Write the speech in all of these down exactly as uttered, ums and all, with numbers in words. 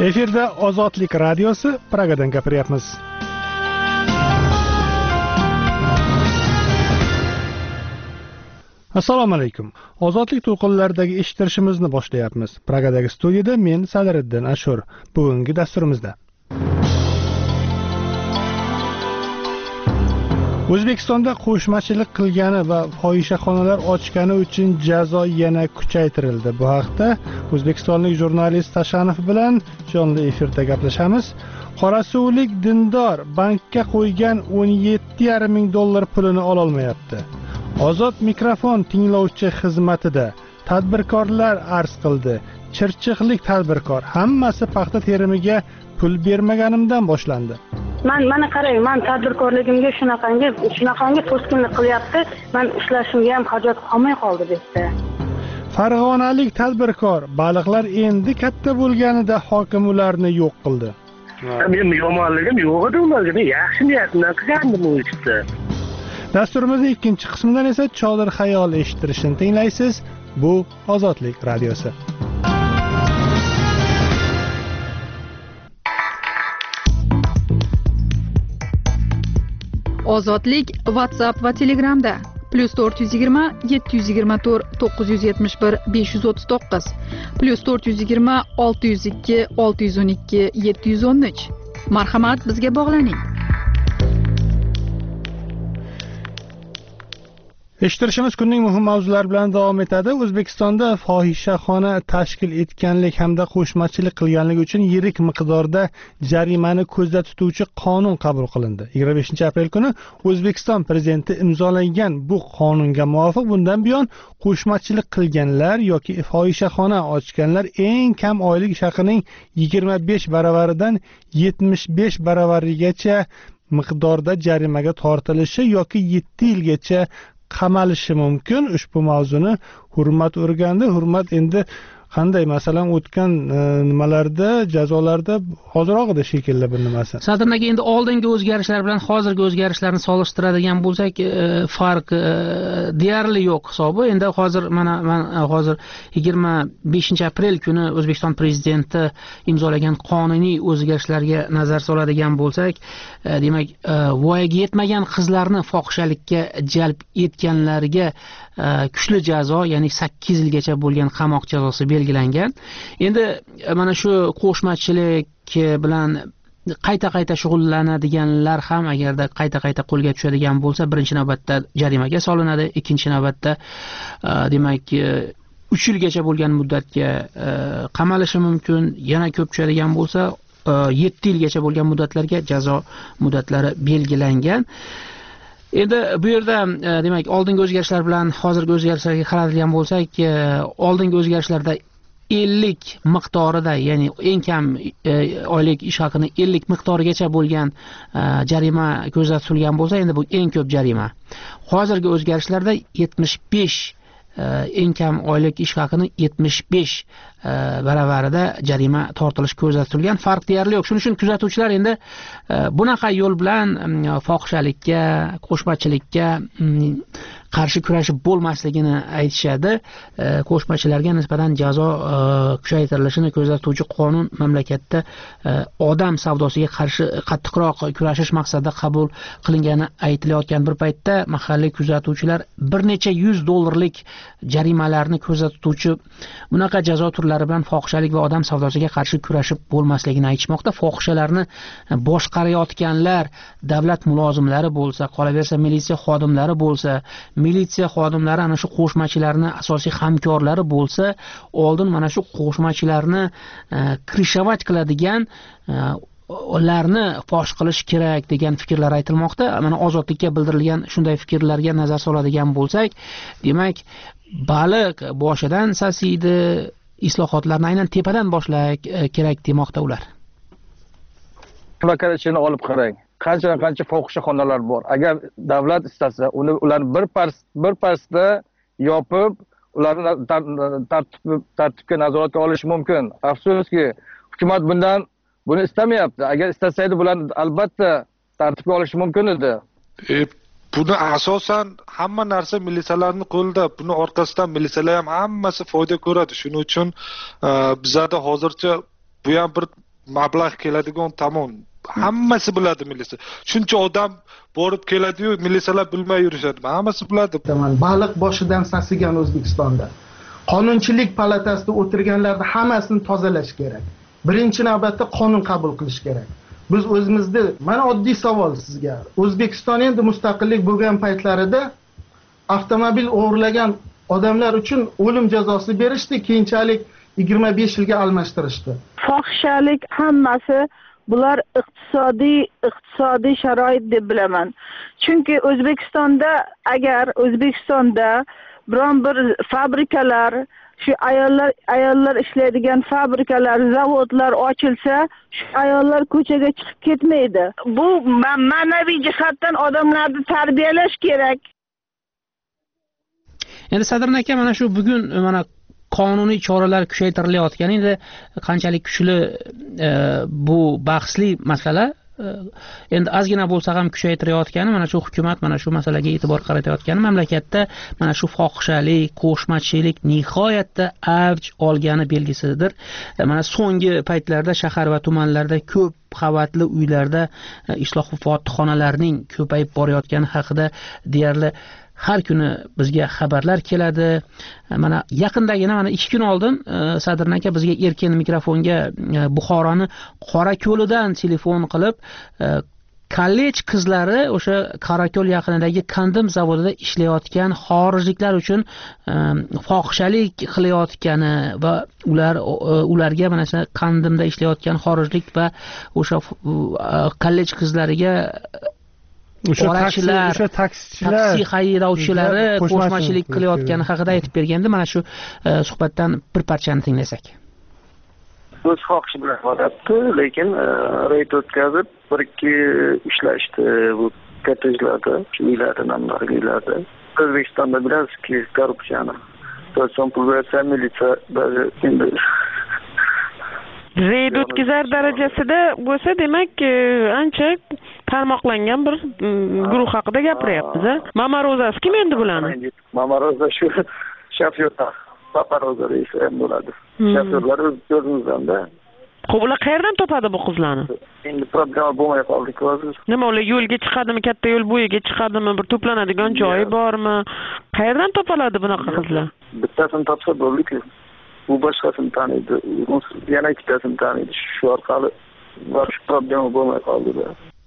Efirda Ozodlik radiosi, Pragadan gapiryapmiz. Assalomu alaykum. Ozodlik to'lqinlaridagi eshittirishimizni boshlayapmiz. Pragadagi studiyada men Sadriddin Ashur. Bugungi dasturimizda O'zbekistonda qo'shmachilik qilgani va fohishaxonalar ochgani uchun jazo yana kuchaytirildi. Bu haqda o'zbekistonlik jurnalist Tashanov bilan jonli efirda gaplashamiz. Qorasuvlik dindor bankka qo'ygan o'n yetti yarim ming dollar pulini ola olmayapti. Ozod mikrofon tinglovchi xizmatida tadbirkorlar arz qildi. Chirchiqlik tadbirkor hammasi paxta terimiga pul bermaganimdan boshlandi. Man mana qarang, men tadbirkorligimga shunaqangi, shunaqangi to'sqinlik qilyapti. Men ishlashimga ham hojat qolmay qoldi debdi. Farg'onalik tadbirkor baliqlar endi katta bo'lganida hokim ularni yo'q qildi. Men yomonligim yo'q edi, ularga yaxshi niyatdan qilgandim u ishni. Dasturimizning ikkinchi qismidan esa Chodir xayol eshittirishni tinglaysiz. Bu Ozodlik radiosi. Ozodlik WhatsApp va Telegramda plus to'rt yuz yigirma yetti yuz yigirma to'rt to'qqiz yuz yetmish bir besh yuz o'ttiz to'qqiz plus to'rt yuz yigirma olti yuz ikki olti yuz o'n ikki yetti yuz o'n uch. Marhamat, bizga bog'laning. Eshittirishimiz kunning muhim mavzulari bilan davom etadi. O'zbekistonda fohishaxona tashkil etganlik hamda qo'shmachilik qilganligi uchun yirik miqdorda jarimani ko'zda tutuvchi qonun qabul qilindi. yigirma beshinchi aprel kuni O'zbekiston prezidenti imzolagan bu qonunga muvofiq bundan buyon qo'shmachilik qilganlar yoki fohishaxona ochganlar eng kam oylik ish haqining yigirma besh baravaridan yetmish besh baravarigacha miqdorda jarimaga tortilishi yoki yetti yilgacha qamalishi mumkin. Ushbu mavzuni Hurmat o'rgandi. Hurmat endi qanday, masalan, o'tgan nimalarda, jazolarda hozirroq edi shekilli bir nimasi. Sadrnaga endi oldingi o'zgarishlar bilan hozirgi o'zgarishlarni solishtiradigan bo'lsak, farq deyarli yo'q hisobi. Endi hozir mana men hozir yigirma beshinchi aprel kuni O'zbekiston prezidenti imzolagan qonuniy o'zgarishlarga nazar soladigan bo'lsak, demak, voyaga yetmagan qizlarni fohishalikka jalb etganlarga kuchli jazo, ya'ni sakkiz yilgacha bo'lgan qamoq jazosi belgilangan. Endi mana shu qo'shmachilik bilan qayta-qayta shug'ullanadiganlar ham agarda qayta-qayta qo'lga tushadigan bo'lsa, birinchi navbatda jarimaga solinadi, ikkinchi navbatda demak uch yilgacha bo'lgan muddatga qamalishi mumkin, yana ko'p tushadigan bo'lsa yetti yilgacha bo'lgan muddatlarga jazo muddatlari belgilangan. Endi bu yerda demak oldingi o'zgarishlar bilan hozirgi o'zgarishlarga qaraladigan bo'lsak, oldingi o'zgarishlarda ellik miqdorida, ya'ni eng kam oylik ish haqini ellik miqdorigacha bo'lgan jarima ko'zda tutilgan bo'lsa, endi bu eng ko'p jarima. Hozirgi o'zgarishlarda yetmish besh eng kam oylik ish haqini yetmish besh baravarida jarima tortilish ko'zda tutilgan. Farq deyarli yo'q. Shuning uchun kuzatuvchilar endi bunaqa yo'l bilan fohishalikka, qo'shmachilikka qarshi kurashib bo'lmasligini aytishadi. Qo'shmachilarga nisbatan jazo kuchaytirilishini ko'zda tutuvchi qonun mamlakatda odam savdosiga qarshi qattiqroq kurashish maqsadida qabul qilingani aytilayotgan bir paytda mahalliy kuzatuvchilar bir necha yuz dollarlik jarimalarni ko'zda tutuvchi bunaqa jazo turlari bilan fohishalik va odam savdosiga qarshi kurashib bo'lmasligini aytishmoqda. Fohishalarni boshqarayotganlar davlat mulozimlari bo'lsa, qolaversa militsiya xodimlari bo'lsa, militsiya xodimlari ana shu qo'shmachilarni asosiy hamkorlari bo'lsa, oldin mana shu qo'shmachilarni krishovat qiladigan ularni fosh qilish kerak degan fikrlar aytilmoqda. Mana Ozodlikka bildirilgan shunday fikrlarga nazar soladigan bo'lsak, demak, baliq boshidan sasiydi, islohotlarni aynan tepadan boshlash kerak demoqda ular. Mamlakat ichini olib qarang. Qancha-qancha fohishaxonalar bor. Agar davlat istasa, uni ularni bir pars bir parsda yopib, ularni tartib tartibga nazoratga olish mumkin. Afsuski, hukumat bundan buni istamayapti. Agar istasaydi, bularni albatta tartibga olish mumkin edi. E, buni asosan hamma narsa militsiyalarning qo'lida. Buni orqasidan militsiyalar ham hammasi foyda ko'radi. Shuning uchun bizada hozircha bu ham bir mablag' keladigan tomon hammasi biladi militsiya. Shuncha odam borib keladi-yu, militsiyalar bilmay yurishadi. Hammasi biladi. Baliq boshidan sasigan O'zbekistonda qonunchilik palatasida o'tirganlarni hammasini tozalash kerak. Birinchi navbatda qonun qabul qilish kerak. Biz o'zimizda, mana oddiy savol sizga. O'zbekiston endi mustaqillik bo'lgan paytlarida avtomobil o'g'irlagan odamlar uchun o'lim jazosi berishdi, keyinchalik yigirma besh yilga almashtirishdi. Fohishalik hammasi bular iqtisodiy iqtisodiy sharoit deb bilaman. Chunki O'zbekistonda agar O'zbekistonda biron bir fabrikalar, shu ayollar ayollar ishlaydigan fabrikalar, zavodlar ochilsa, shu ayollar ko'chaga chiqib ketmaydi. Bu ma'naviy jihatdan odamlarni tarbiyalash kerak. Endi Sadr aka, mana shu bugun mana qonuniy choralar kuchaytirilayotgani endi qanchalik kuchli bu bahsli masala. Endi ozgina bo'lsa ham kuchaytirayotgani, mana shu hukumat mana shu masalaga e'tibor qaratayotgani mamlakatda mana shu fohishalik, qo'shmachilik nihoyatda avj olgani belgisidir. Mana so'nggi paytlarda shahar va tumanlarda ko'p qavatli uylarda isloh fotihaxonalarning ko'payib borayotgani haqida deyarli har kuni bizga xabarlar keladi. Mana yaqindagina mana ikki kun oldin Sadr aka bizga erkin mikrofonga Buxoroni Qorako'lidan telefon qilib, kollej qizlari o'sha Qorako'l yaqinidagi kandim zavodida ishlayotgan xorijliklar uchun fohishalik qilayotgani va ular ularga mana shu kandimda ishlayotgan xorijlik va o'sha kollej qizlariga o'sha taksichilar, o'sha taksichilar, taksi haydovchilari qo'shmachilik qilayotgani haqida aytib berganda, mana shu suhbatdan bir parchani tinglasak. O'z xohishi bilan bo'lyapti, lekin reyd o'tkazib, bir ikki ishlashdi bu kottejlarda, uylarda, namlarlarda. O'zbekistonda bilasizki, korrupsiyani. So'zson pul bersa, militsiya ba'zi endi reyd o'tkazar darajasida bo'lsa, demak, ancha tarmoqlangan bir guruh haqida gapiryapmiz. Mama Rozasi kim endi bularni? Mama Roza shu shofyorlar, Papa Roza deysa ham bo'ladi. Shofyorlar o'zimizdan-da. Xo'p, ular qayerdan topadi bu qizlarni? Endi problema bo'lmay qoldi-ku hozir. Nima, ular yo'lga chiqadimi, katta yo'l bo'yiga chiqadimi, bir to'planadigan joyi bormi? Qayerdan topiladi bunaqa qizlar? Bittasini topsa bo'ldi-ku. Bu boshqasini taniydi, yana ikkitasini taniydi. Shu orqali boshqa problema bo'lmay qoldi-da.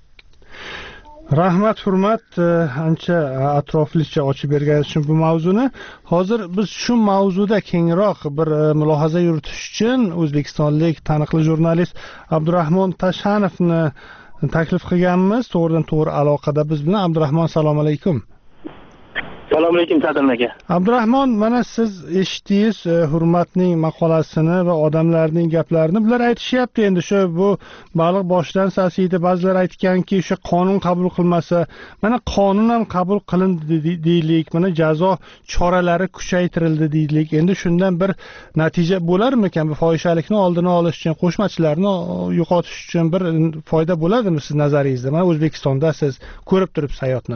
Rahmat, hurmat, ancha atroflicha ochib berganingiz uchun bu mavzuni. Hozir biz shu mavzuda kengroq bir mulohaza yuritish uchun o'zbekistonlik taniqli jurnalist Abdurahmon Tashanovni taklif qilganmiz. To'g'ridan to'g'ri aloqada biz bilan. Abdurahmon, assalomu alaykum. Assalomu alaykum Sadir aka. Abdurahmon, mana siz eshitdingiz hurmatning maqolasini va odamlarning gaplarini. Bular aytishyapti endi shu bu baliq boshidan sasiydi. Ba'zilar aytganki, o'sha qonun qabul qilmasa, mana qonun ham qabul qilindi deylik, mana jazo choralari kuchaytirildi deylik. Endi shundan bir natija bo'larmikan? Bu fohishalikni oldini olish uchun, qo'shmachilarni yo'qotish uchun bir foyda bo'ladimi siz nazaringizda? Mana O'zbekistonda siz ko'rib turibsiz hayotni.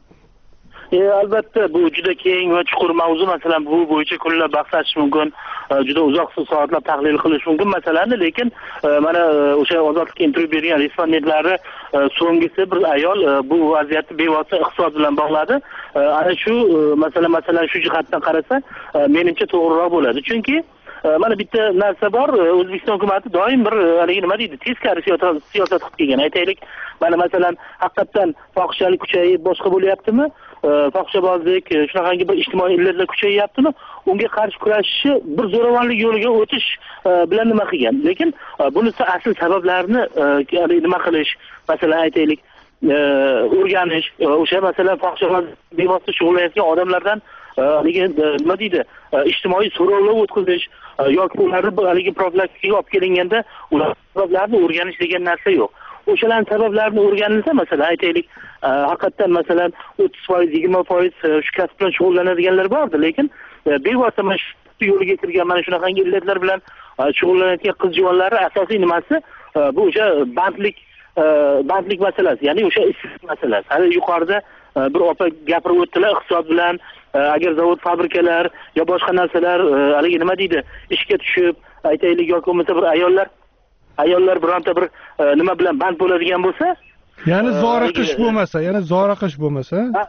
E, albatta bu juda keng va chuqur mavzu. Masalan, bu bo'yicha kunlab bahs etish mumkin, juda uzoq soatlar tahlil qilish mumkin masalani, lekin mana o'sha ozodlik intervyu bergan respondentlari so'nggisi bir ayol bu vaziyatni bevosita iqtisod bilan bog'ladi. Ana shu masala masalan shu jihatdan qarasa, menimcha to'g'riroq bo'ladi. Chunki mana bitta narsa bor, O'zbekiston hukumatı doim bir haligi nima deydi, teskari siyosat siyosat qilib kelgan. Aytaylik, mana masalan haqiqatan fohishalik kuchayib boshqa bo'lyaptimi? Fohishabozlik, shunaqangi bir ijtimoiy illatlar kuchayyaptimi? Unga qarshi kurashishi bir zo'ravonlik yo'liga o'tish bilan nima qilgan. Lekin bunisi asl sabablarini nima qilish, masalan aytaylik, o'rganish, o'sha masalan fohishabozlik bevosita shug'ullanayotgan odamlardan haligi nima deydi, ijtimoiy so'rovlar o'tkazish yoki ularni haligi profilaktikaga olib kelinganda ular sabablarini o'rganish degan narsa yo'q. O'shalarning sabablarini o'rganilsa, masalan aytaylik, haqiqatan masalan o'ttiz foiz, yigirma foiz shu kasb bilan shug'ullanadiganlar bordi, lekin bevosita mana shu yo'liga kirgan mana shunaqangi illatlar bilan shug'ullanayotgan qiz-juvonlar asosiy nimasi bu o'sha bandlik bandlik masalasi, ya'ni o'sha ishsizlik masalasi. Hali yuqorida bir opa gapirib o'tdilar, iqtisod bilan agar zavod, fabrikalar yo boshqa narsalar haligi nima deydi, ishga tushib, aytaylik yoki bo'lmasa bir ayollar ayollar bironta bir nima bilan band bo'ladigan bo'lsa, ya'ni zoriqish bo'lmasa, ya'ni zoriqish bo'lmasa, ha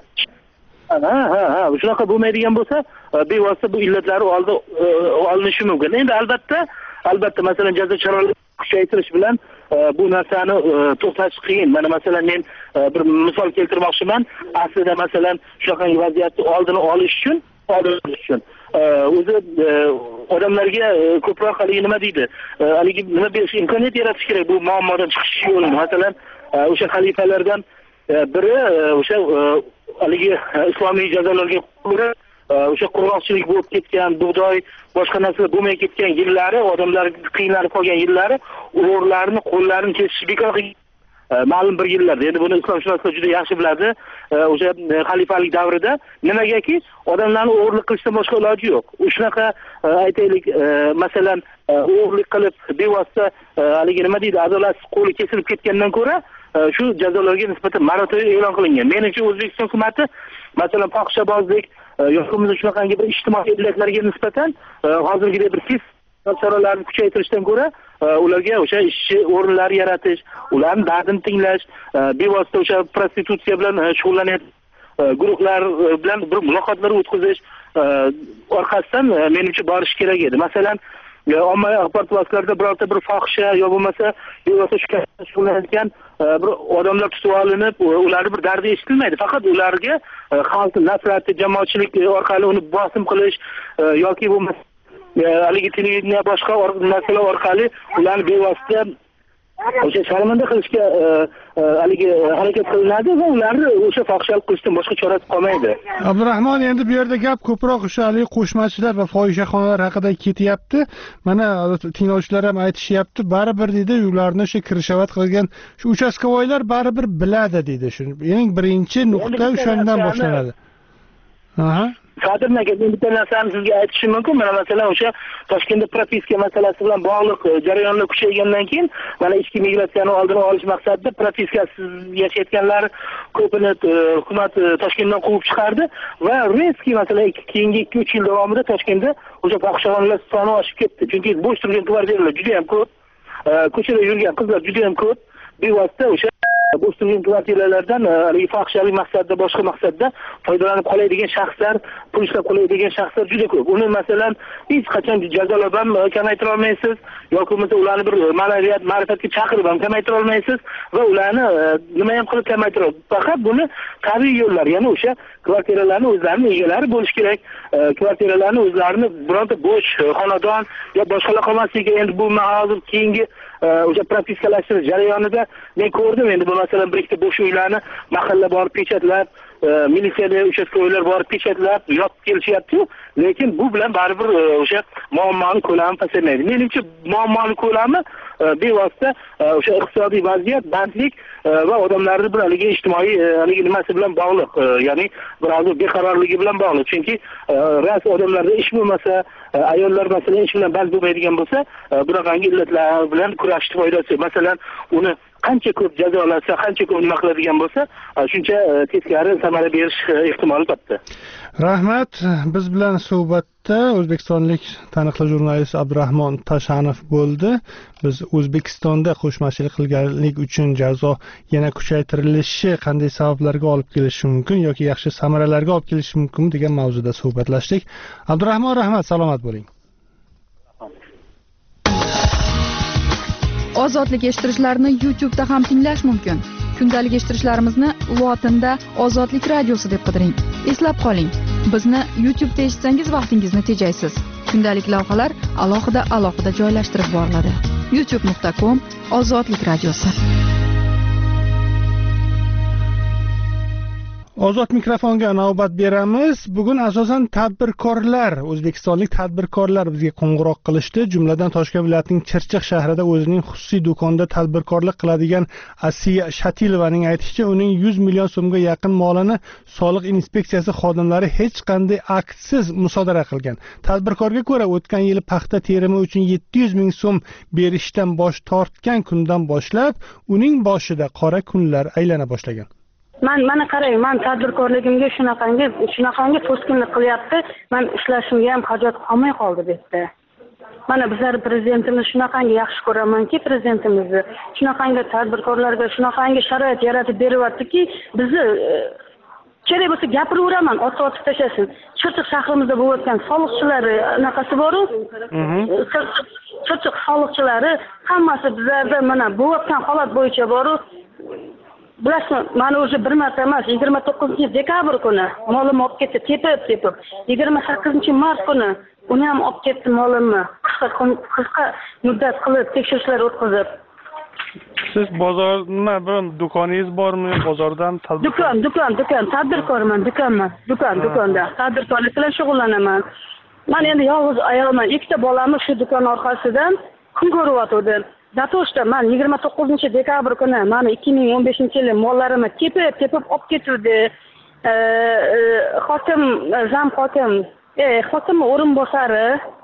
ha ha shunaqa bo'lmaydigan bo'lsa, bevosita bu illatlari oldi olinishi mumkin. Endi albatta, albatta masalan jazo choralari kuchaytirish bilan bu narsani to'xtatish qiyin. Mana masalan men bir misol keltirmoqchiman. Aslida masalan shunaqangi vaziyatni oldini olish uchun, oldini uchun o'zi odamlarga ko'proq haligi nima deydi? Haligi nima berish imkoniyat yaratish kerak bu muammodan chiqish yo'lini. Masalan, o'sha xalifalardan biri o'sha haligi islomiy jazolarga ko'ra o'sha qurg'oqchilik bo'lib ketgan, bug'doy, boshqa narsa bo'lmay ketgan yillari, odamlar qiynalib qolgan yillari, o'g'rilarni qo'llarini kesish bekor qilgan ma'lum bir yillarda. Endi buni islomshunoslar juda yaxshi biladi. O'sha xalifalik davrida nimagaki odamlarni o'g'irlik qilishdan boshqa iloji yo'q. Shunaqa aytaylik, masalan, o'g'irlik qilib bevosita haligi nima deydi, adolatsiz qo'li kesilib ketgandan ko'ra shu jazolarga nisbatan moratoriy e'lon qilingan. Menimcha O'zbekiston hukumati masalan fohishabozlik yoki shunaqangi bir ijtimoiy illatlarga nisbatan hozirgidek bir tez choralarini kuchaytirishdan ko'ra ularga o'sha ishchi o'rinlari yaratish, ularning dardini tinglash, bevosita o'sha prostitutsiya bilan shug'ullanayotgan guruhlar bilan bir muloqotlar o'tkazish orqasidan menimcha borish kerak edi. Masalan, ommaviy axborot vositalarida birorta bir fohisha yo bo'lmasa bevosita shug'ullanayotgan bir odamlar tutib olinib, ularning bir dardi eshitilmaydi. Faqat ularga xalq nafrati, jamoatchilik orqali uni bosim qilish yoki bo'lmasa haligi televideniya boshqa narsalar orqali ularni bevosita o'sha sharmanda qilishga haligi harakat qilinadi va ularni o'sha fohishalik qilishdan boshqa chorasi qolmaydi. Abdurahmon, endi bu yerda gap ko'proq o'sha haligi qo'shmachilar va fohishaxonalar haqida ketyapti. Mana tinglovchilar ham aytishyapti, baribir deydi, ularni o'sha kirishavat qilgan shu uchastkovoylar baribir biladi deydi. Shu eng birinchi nuqta o'shandan boshlanadi. Aha. Sadir aka, men bitta narsani sizga aytishim mumkin. Mana masalan o'sha Toshkentda propiska masalasi bilan bog'liq jarayonlar kuchaygandan keyin mana ichki migratsiyani oldini olish maqsadida propiskasiz yashayotganlar ko'pini hukumat Toshkentdan quvib chiqardi va reski masalan keyingi ikki uch yil davomida Toshkentda o'sha fohishaxonalar soni oshib ketdi. Chunki bo'sh turgan kvartiralar juda ham ko'p, ko'chada yurgan qizlar juda ham ko'p. Bevosita o'sha bo'sh turgan kvartiralardan haligi fohishalik maqsadida, boshqa maqsadda foydalanib qoladigan shaxslar, pul ishlab qoladigan shaxslar juda ko'p. Uni masalan hech qachon jazolab ham kamaytira olmaysiz yoki bo'lmasa ularni bir ma'naviyat, ma'rifatga chaqirib ham kamaytira olmaysiz va ularni nima ham qilib kamaytira olmaysiz. Faqat buni tabiiy yo'llar, ya'ni o'sha kvartiralarni o'zlarining egalari bo'lish kerak. Kvartiralarni o'zlarini bironta bo'sh xonadon yo boshqalar qolmasligi. Endi bu hozir keyingi o'sha propiskalashtirish jarayonida men ko'rdim. Endi bu masalan bir ikkita bo'sh uylarni mahalla borib pechatlab, militsiyada uchastkovoylar borib pechatlab yopib kelishyapti-yu, lekin bu bilan baribir o'sha muammoning ko'lami pasaymaydi. Menimcha muammoning ko'lami bevosita o'sha iqtisodiy vaziyat, bandlik va odamlarning bir haligi ijtimoiy haligi nimasi bilan bog'liq, ya'ni bir hozir beqarorligi bilan bog'liq. Chunki ras odamlarda ish bo'lmasa, ayollar masalan ish bilan band bo'lmaydigan bo'lsa, bunaqangi illatlar bilan kurashishni foydasi. Masalan, uni qancha ko'p jazolasa, qancha ko'p nima qiladigan bo'lsa, shuncha teskari samara berish ehtimoli katta. Rahmat. Biz bilan suhbatda o'zbekistonlik taniqli jurnalist Abdurahmon Tashanov bo'ldi. Biz O'zbekistonda qo'shmachilik qilganlik uchun jazo yana kuchaytirilishi qanday sabablarga olib kelishi mumkin yoki yaxshi samaralarga olib kelishi mumkin degan mavzuda suhbatlashdik. Abdurahmon, rahmat, salomat bo'ling. Ozodlik eshittirishlarni YouTube'da ham tinglash mumkin. Kundalik eshittirishlarimizni lotinda Ozodlik radiosi deb qidiring. Eslab qoling, bizni YouTube'da eshitsangiz vaqtingizni tejaysiz. Kundalik lavhalar alohida alohida joylashtirib boriladi. youtube nuqta com Ozodlik radiosi. Ozod mikrofonga navbat beramiz. Bugun asosan tadbirkorlar, o'zbekistonlik tadbirkorlar bizga qo'ng'iroq qilishdi. Jumladan Toshkent viloyatining Chirchiq shahrida o'zining xususiy do'konda tadbirkorlik qiladigan Asiya Shatilovaning aytishicha, uning yuz million so'mga yaqin molini soliq inspeksiyasi xodimlari hech qanday aksiz musodara qilgan. Tadbirkorga ko'ra, o'tgan yili paxta terimi uchun yetti yuz ming so'm berishdan bosh tortgan kundan boshlab uning boshida qora kunlar aylana boshlagan. Man mana qarang, men tadbirkorligimga shunaqangi shunaqangi to'sqinlik qilyapti. Men ishlashimga ham hojat qolmay qoldi bu yerda. mana bizlar prezidentimiz shunaqangi yaxshi ko'ramanki, prezidentimizni shunaqangi tadbirkorlarga shunaqangi sharoit yaratib beryaptiki, bizni kerak bo'lsa gapiraveraman, otib otib tashlasin. Chirchiq shahrimizda bo'layotgan soliqchilari anaqasi bor-ku. Chirchiq soliqchilari hammasi bizlarda mana bo'layotgan holat bo'yicha bor-ku. Bilasizmi, mana o'zi bir marta emas, yigirma to'qqizinchi dekabr kuni molimni olib ketdi, tepib tepib. yigirma sakkizinchi mart kuni uni ham olib ketdi molimni. Qisqa qisqa muddat qilib tekshirishlar o'tkazib. Siz bozor nima, bir do'koningiz bormi? Bozordan Do'kon, do'kon, do'kon, tadbirkorman, do'konman, do'kon, do'konda tadbirkorlik bilan shug'ullanaman. Men endi yolg'iz ayolman, ikkita bolamni shu do'kon orqasidan kun ko'ryotgandim. Zatoshda men yigirma to'qqizinchi dekabr kuni meni ikki ming o'n beshinchi yil mollarimni tepib, tepib olib ketdi. Hokim, zam hokim, eh, hokim o'rinbosari,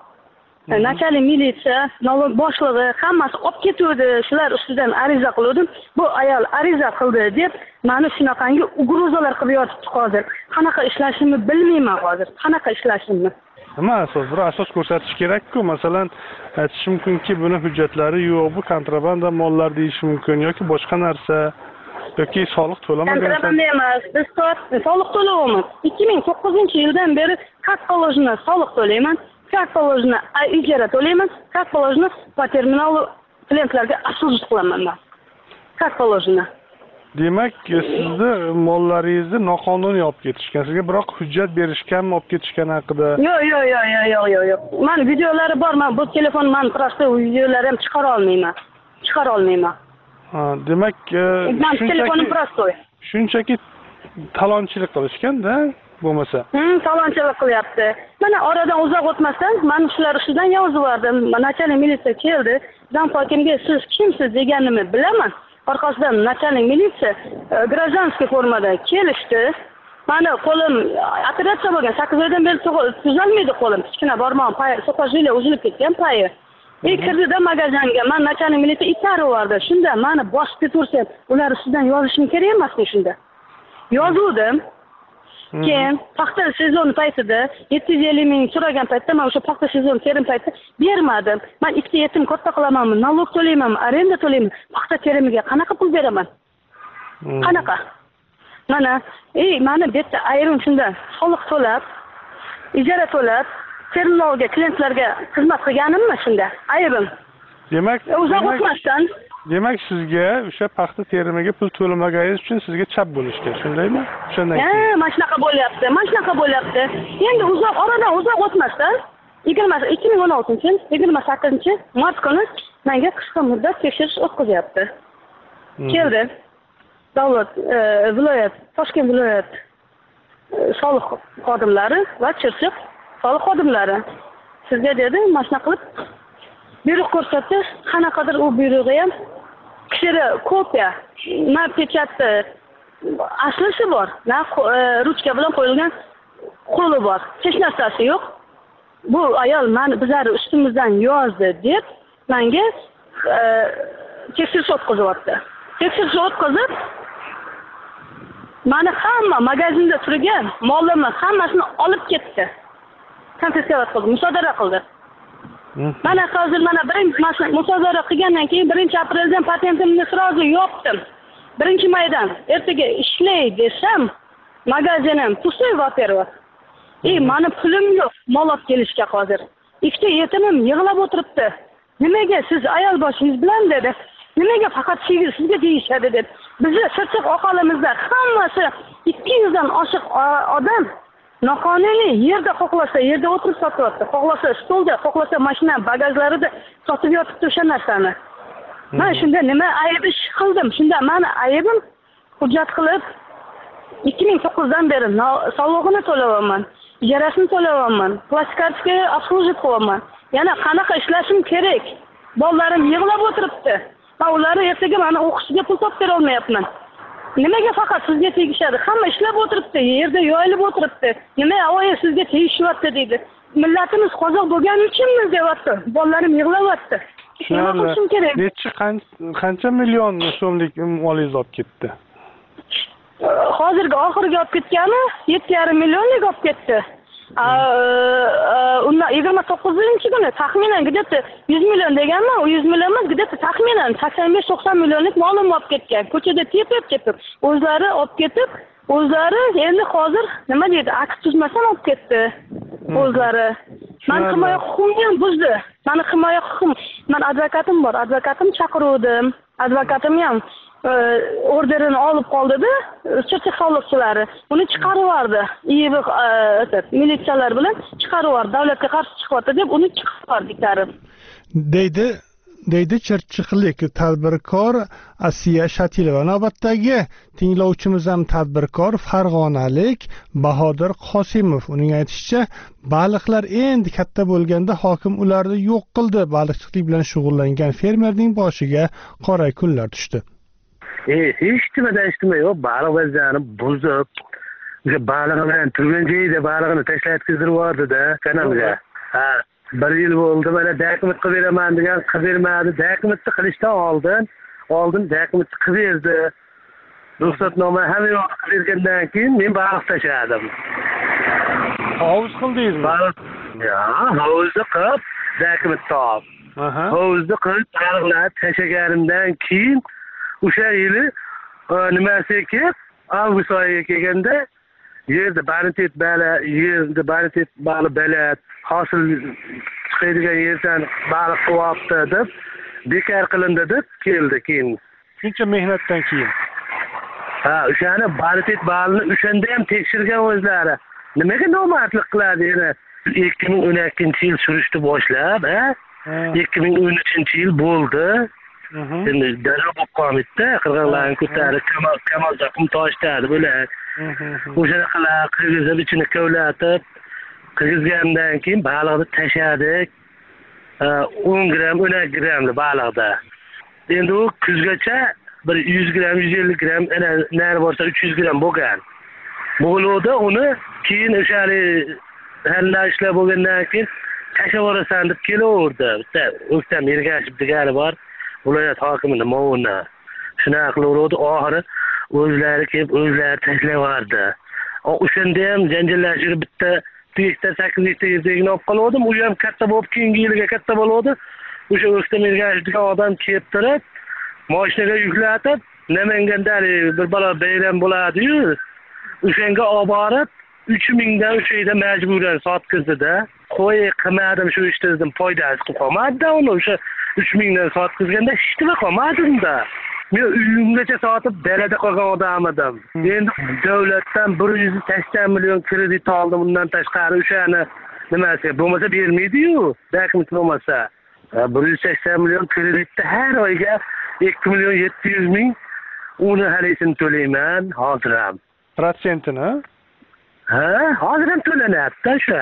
nachalik militsiya, nolog boshlig'i hammasi olib ketdi. Shular ustidan ariza qildim. Bu ayol ariza qildi deb meni shunaqangi ugrozalar qilib yotibdi hozir. Qanaqa ishlashimni bilmayman hozir. Qanaqa ishlashimni. Nima asos? Bir asos ko'rsatish kerak-ku. Masalan, aytish mumkinki, buni hujjatlari yo'q, bu kontrabanda mollar deyish mumkin yoki boshqa narsa yoki soliq to'lamagan. Kontrabanda emas, biz soliq to'layapmiz. ikki ming to'qqizinchi yildan beri как положено soliq to'layman, как положено ijara to'layman, как положено по terminalu klientlarga обслуживать qilaman men. Как положено. Demak, sizni mollaringizni noqonuniy olib ketishgan. Sizga biroq hujjat berishganmi olib ketishgani haqida? Yo'q, yo'q, yo'q, yo'q, yo'q, yo'q. Men videolari bor, men bu telefon men prosta videolarni ham chiqara olmayman. Chiqara olmayman. Ha, demak, men telefonim prostoy. Shunchaki talonchilik qilishganda, bo'lmasa. Hmm, talonchilik qilyapti. Mana oradan uzoq o'tmasdan men shular ustidan yozib yubordim. Nachalik militsiya keldi. Zam hokimga siz kimsiz deganimni bilaman. Orqasidan nachalik militsiya гражданский formada kelishdi. Mani qo'lim operatsiya bo'lgan, sakkiz oydan beri tuzalmaydi qo'lim. Kichkina barmog'im pay, soqojili uzilib ketgan payi. E kirdida magazanga, men nachalik militsiya itarib yubordi. Shunda meni bosib ketaversam, ular ustidan yozishim kerak emasmi shunda? Yozuvdim. Keyin paxta sezoni paytida yetti yuz ellik ming so'ragan paytda men o'sha paxta sezoni terim paytida bermadim. Men ikkita yetim katta qilamanmi, налог to'laymanmi, arenda to'laymanmi? Paxta terimiga qanaqa pul beraman? Qanaqa? Mana, ey, meni bu yerda ayrim shunda soliq to'lab, ijara to'lab, terminalga, klientlarga xizmat qilganimmi shunda? Ayrim. Demak, uzoq o'tmasdan Demak, sizga o'sha paxta terimiga pul to'lamaganingiz uchun sizga chap bo'lishgan, shundaymi? Shundan keyin. Ha, mana shunaqa bo'lyapti, mana shunaqa bo'lyapti. Endi uzoq oradan uzoq o'tmasdan ikki ming o'n oltinchi yil yigirma sakkizinchi mart kuni menga qisqa muddat tekshirish o'tkazyapti. Keldi. Davlat viloyat, Toshkent viloyat soliq xodimlari va Chirchiq soliq xodimlari. Sizga dedi, mana shunaqa qilib buyruq ko'rsatdi. Qanaqadir u buyrug'i ham kishira kopiya, na pechatni aslisi bor, na ruchka bilan qo'yilgan qo'li bor. Hech narsasi yo'q. Bu ayol meni bizlar ustimizdan yozdi deb menga tekshirish o'tkazyapti. Tekshirish o'tkazib, meni hamma magazinda turgan mollarni hammasini olib ketdi. Konfiskatsiya qildi, musodara qildi. Mana hozir mana birinchi musodara qilgandan keyin birinchi apreldan patentimni sразу yopdim. birinchi maydan ertaga ishlay desam, magazinim pustoy, во-первых. Ey, meni pulim yo'q, mol olib kelishga hozir. Ikkita yetimim yig'lab o'tiribdi. Nimaga siz ayol boshingiz bilan dedi. Nimaga faqat sizga deyishadi dedi. Bizni Chirchiq aholimizda hammasi ikki yuzdan oshiq odam noqonuniy yerda xohlasa yerda o'tirib sotyapti, xohlasa stolda, xohlasa mashina bagajlarida sotib yotibdi o'sha narsani. Men shunda nima ayb ish qildim? Shunda meni aybim hujjat qilib ikki ming to'qqizdan beri solig'ini to'layapman, ijarasini to'layapman, plastik kartochkaga обслуживать qilyapman. Yana qanaqa ishlashim kerak? Bolalarim yig'lab o'tiribdi. Men ularni ertaga meni o'qishiga pul topib bera olmayapman. Nimaga faqat sizga tegishadi? Hamma ishlab o'tiribdi, yerda yoyilib o'tiribdi. Nima avoy sizga tegishyapti deydi. Millatimiz qozoq bo'lgani uchunmi deyapti. Bolalarim yig'layapti. Necha qancha million so'mlik molingiz olib ketdi? Hozirgi oxirgi olib ketgani yetti yarim millionlik olib ketdi. undan yigirma to'qqizinchi kuni taxminan где-то yuz million deganmi, u yuz million emas, где-то taxminan sakson besh to'qson millionlik molim olib ketgan. Ko'chada tepib-tepib, o'zlari olib ketib, o'zlari endi hozir nima deydi, aks tuzmasdan olib ketdi. O'zlari. Men himoya huquqimni ham buzdi. Meni himoya huquqim, men advokatim bor, advokatim chaqiruvdim. Advokatim ham orderini olib qoldi-da, sertifikatchilari. Uni chiqarib yubordi. I V militsiyalar bilan chiqarib yubordi. Davlatga qarshi chiqyapti deb uni chiqarib yubordi itarib. deydi deydi Chirchiqlik tadbirkor Asiya Shatilova. Navbatdagi tinglovchimiz ham tadbirkor Farg'onalik Bahodir Qosimov. Uning aytishicha, baliqlar endi katta bo'lganda hokim ularni yo'q qildi. Baliqchilik bilan shug'ullangan fermerning boshiga qora kunlar tushdi. E, hech nimadan hech nima yo'q. Baliq vaziyatini buzib, o'sha balig'i bilan turgan joyida balig'ini tashlatib yubordi-da kanalga. Ha, bir yil bo'ldi, mana dokument qilib beraman degan, qilib bermadi. Dokumentni qilishdan oldin, oldin dokumentni qilib berdi. Ruxsatnoma hamma yo'q qilib bergandan keyin men baliq tashladim. Hovuz qildingizmi? Baliq. Ya, hovuzni qilib, dokumentni olib. Aha. Hovuzni qilib baliqlar tashlaganimdan keyin o'sha yili nimasiga avgust oyiga kelganda yerda bonitet bali, yerda bonitet bali balat, hosil chiqadigan yerdan baliq qilyapti deb bekor qilindi deb keldi keyin. Shuncha mehnatdan keyin. Ha, o'shani bonitet balini o'shanda ham tekshirgan o'zlari. Nimaga nomardlik qiladi yana? ikki ming o'n ikkinchi yil surishni boshlab, ha? ikki ming o'n uchinchi yil bo'ldi. Endi daryo bo'lib qolibdi, qirg'inlarni ko'tarib, kamal taqim toshladi bular. O'shanaqa qirg'izib ichini kovlatib, qirgizgandan keyin baliqni tashladik. o'n gram, o'n gramli baliqda. Endi u kuzgacha bir yuz gram, yuz ellik gram, ana nari borsa uch yuz gram bo'lgan. Bo'ldi, uni keyin o'shali halla ishlar bo'lgandan keyin tashlab yuborasan deb kelaverdi. Bitta O'ktam Ergashev degani bor. Viloyat hokimining movuni. Shunaqa qilaverdi, oxiri o'zlari kelib, o'zlari tashlab yubordi. O'shanda ham janjallashib bitta teksta sakkiz gektar yerda olib qoldim. U ham katta bo'lib, keyingi yilga katta bo'ldi. O'sha O'ktam Ergashev degan odam kelib turib, mashinaga yuklatib, Namanganda bir balo bayram bo'ladi-yu. O'shanga olib borib, uch mingdan o'shayda majburan sotkizdi-da. Qo'y qilmadim shu ishni dedim, foydasi qolmadi uni. O'sha uch mingdan sotkizganda hech nima qolmadi-da. Men uyimgacha sotib dalada qolgan odam edim. Endi davlatdan bir yuz sakson million kredit oldim, undan tashqari o'shani nimasi bo'lmasa bermaydi-yu, dokument bo'lmasa. bir yuz sakson million kreditni har oyga ikki million yetti yuz ming uni halisini to'layman hozir ham. Protsentini? Ha, hozir ham to'lanadi o'sha.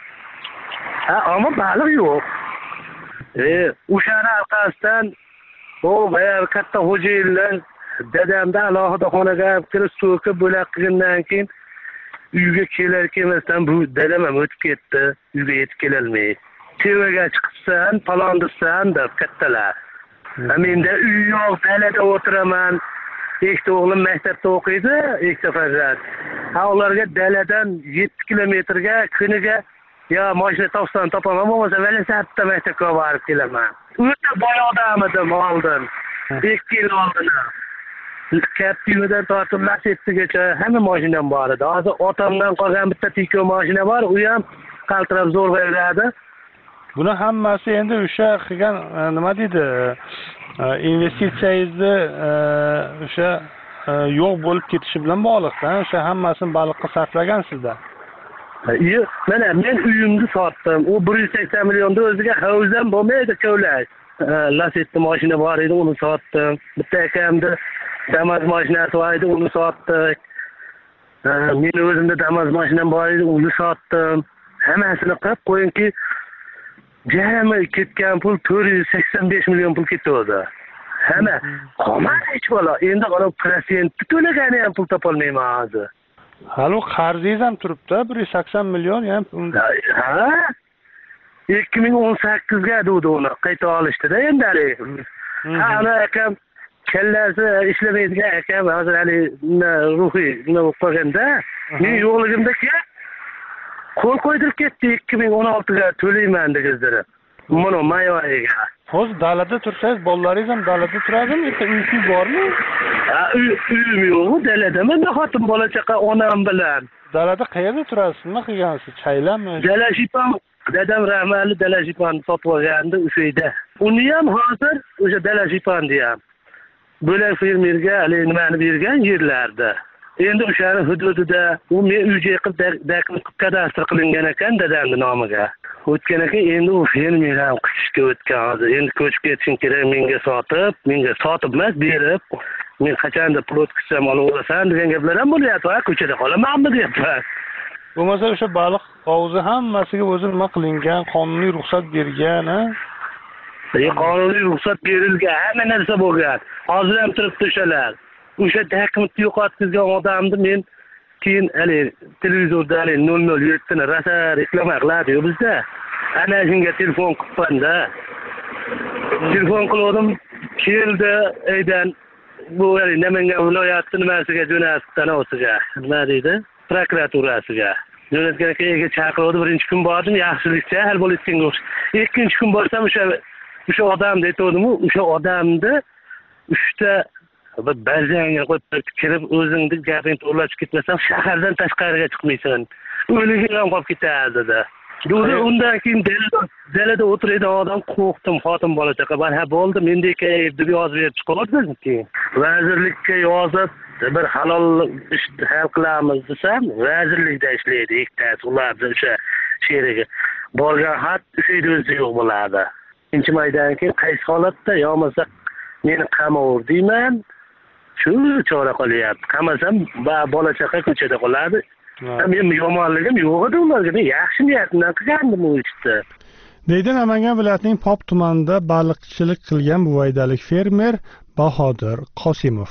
Ha, ammo baliq yo'q. E, o'shani orqasidan o bayağı katta xo'jayinlar dadamda alohida xonaga kirib so'kib bo'lak qilgandan keyin uyga kelar kelmasdan bu dadam ham o'tib ketdi, uyga yetib kelolmay. Tevaga chiqsan, palondirsan deb kattalar. Menda uy yo'q, dalada o'tiraman. Ikkita o'g'lim maktabda o'qiydi, ikkita farzand. Ha, ularga daladan yetti kilometrga kuniga yo mashina topsam topaman, bo'lmasa velosipedda maktabga borib kelaman. O'ta boy odam edim oldin. ikki yil oldin. Kapiyodan tortib Lasettigacha hamma mashinam bor edi. Hozir otamdan qolgan bitta Tiko mashina bor, u ham qaltirab zo'rg'a yuradi. Buni hammasi endi o'sha qilgan nima deydi? Investitsiyangizni o'sha yo'q bo'lib ketishi bilan bog'liq-da. O'sha hammasini baliqqa sarflagansizda. Yo'q, mana men uyimni sotdim. U bir yuz sakson millionni o'ziga havzam bo'lmaydi kovlash. Lasetti mashina bor edi, uni sotdim. Bitta akamda Damas mashinasi bor edi, uni sotdik. Men o'zimda Damas mashinam bor edi, uni sotdim. Hammasini qilib qo'yingki, jami ketgan pul to'rt yuz sakson besh million pul ketdi. Hamma qolmadi hech bola. Endi qarab protsentni to'lagani ham pul topolmayman hozir. Hali qarzingiz ham turibdi, bir yuz sakson million ham. Ha? ikki ming o'n sakkizga dedi uni qayta olishdi-da endi. Ha, ana akam kallasi ishlamaydigan akam hozir hali ruhiy nima bo'lib qolganda, men yo'qligimda kelib qo'l qo'ydirib ketdi ikki ming o'n oltiga to'layman degizlari. Mana may oyiga. Hozir dalada tursangiz, bolalaringiz ham dalada turadimi? Yo'qsa uysiz bormi? Ha, uy uyim yo'q, dalada. Men xotin bola chaqa onam bilan. Dalada qayerda turasiz? Nima qilgansiz? Chaylami? Dalashipam, dadam rahmatli dalashipam sotib olgandi o'sha yerda. Uni ham hozir o'sha dalashipam deyam. Bo'lak fermerga hali nimani bergan yerlarda. Endi o'shani hududida u men uyga yiqib kadastr qilingan ekan dadamning nomiga. O'tgan ekan endi u fermer ham qishga o'tgan hozir. Endi ko'chib ketishim kerak, menga sotib, menga sotib emas, berib, men qachonda plot qilsam olib olasan degan gaplar ham bo'lyapti. Ko'chada qolamanmi deyapman. Bo'lmasa o'sha baliq hovuzi hammasiga o'zi nima qilingan, qonuniy ruxsat bergan, ha? E, qonuniy ruxsat berilgan, hamma narsa bo'lgan. Hozir ham turibdi o'shalar. O'sha dokumentni yo'qotgan odamni men keyin hali televizorda hali nol nol yetti ni rosa reklama qiladi-yu bizda. Ana shunga telefon qilibman-da. Telefon qildim, keldi aydan bu hali Namangan viloyati nimasiga jo'natdi, o'siga. Nima deydi? Prokuraturasiga. Jo'natgan keyin chaqirdi, birinchi kun bordim, yaxshilikcha hal bo'layotganga o'xshaydi. Ikkinchi kun borsam o'sha o'sha odamni aytdim-u, o'sha odamni uchta bir bazanga qo'yib kirib o'zingni gapingni to'g'rilashib ketmasam shahardan tashqariga chiqmaysan. O'liging ham qolib ketadi dedi. Do'zi undan keyin dalada dalada o'tiradigan odam qo'rqdim, xotin bola chaqa. Men ha bo'ldi, mendek deb yozib berib chiqardim keyin. Vazirlikka yozib bir halol ish hal qilamiz desam, vazirlikda ishlaydi ikkitasi ularni o'sha sheriga. Borgan xat o'sha yerda o'zi yo'q bo'ladi. Ikkinchi maydan keyin qaysi holatda yo'masa meni qamaver deyman. Shu chora qolyapti. Qamasam bola chaqa ko'chada qoladi. Men yomonligim yo'q edi ularga. Men yaxshi niyat bilan qilgandim u ishni. Deydi Namangan viloyatining Pop tumanida baliqchilik qilgan buvaydalik fermer Bahodir Qosimov.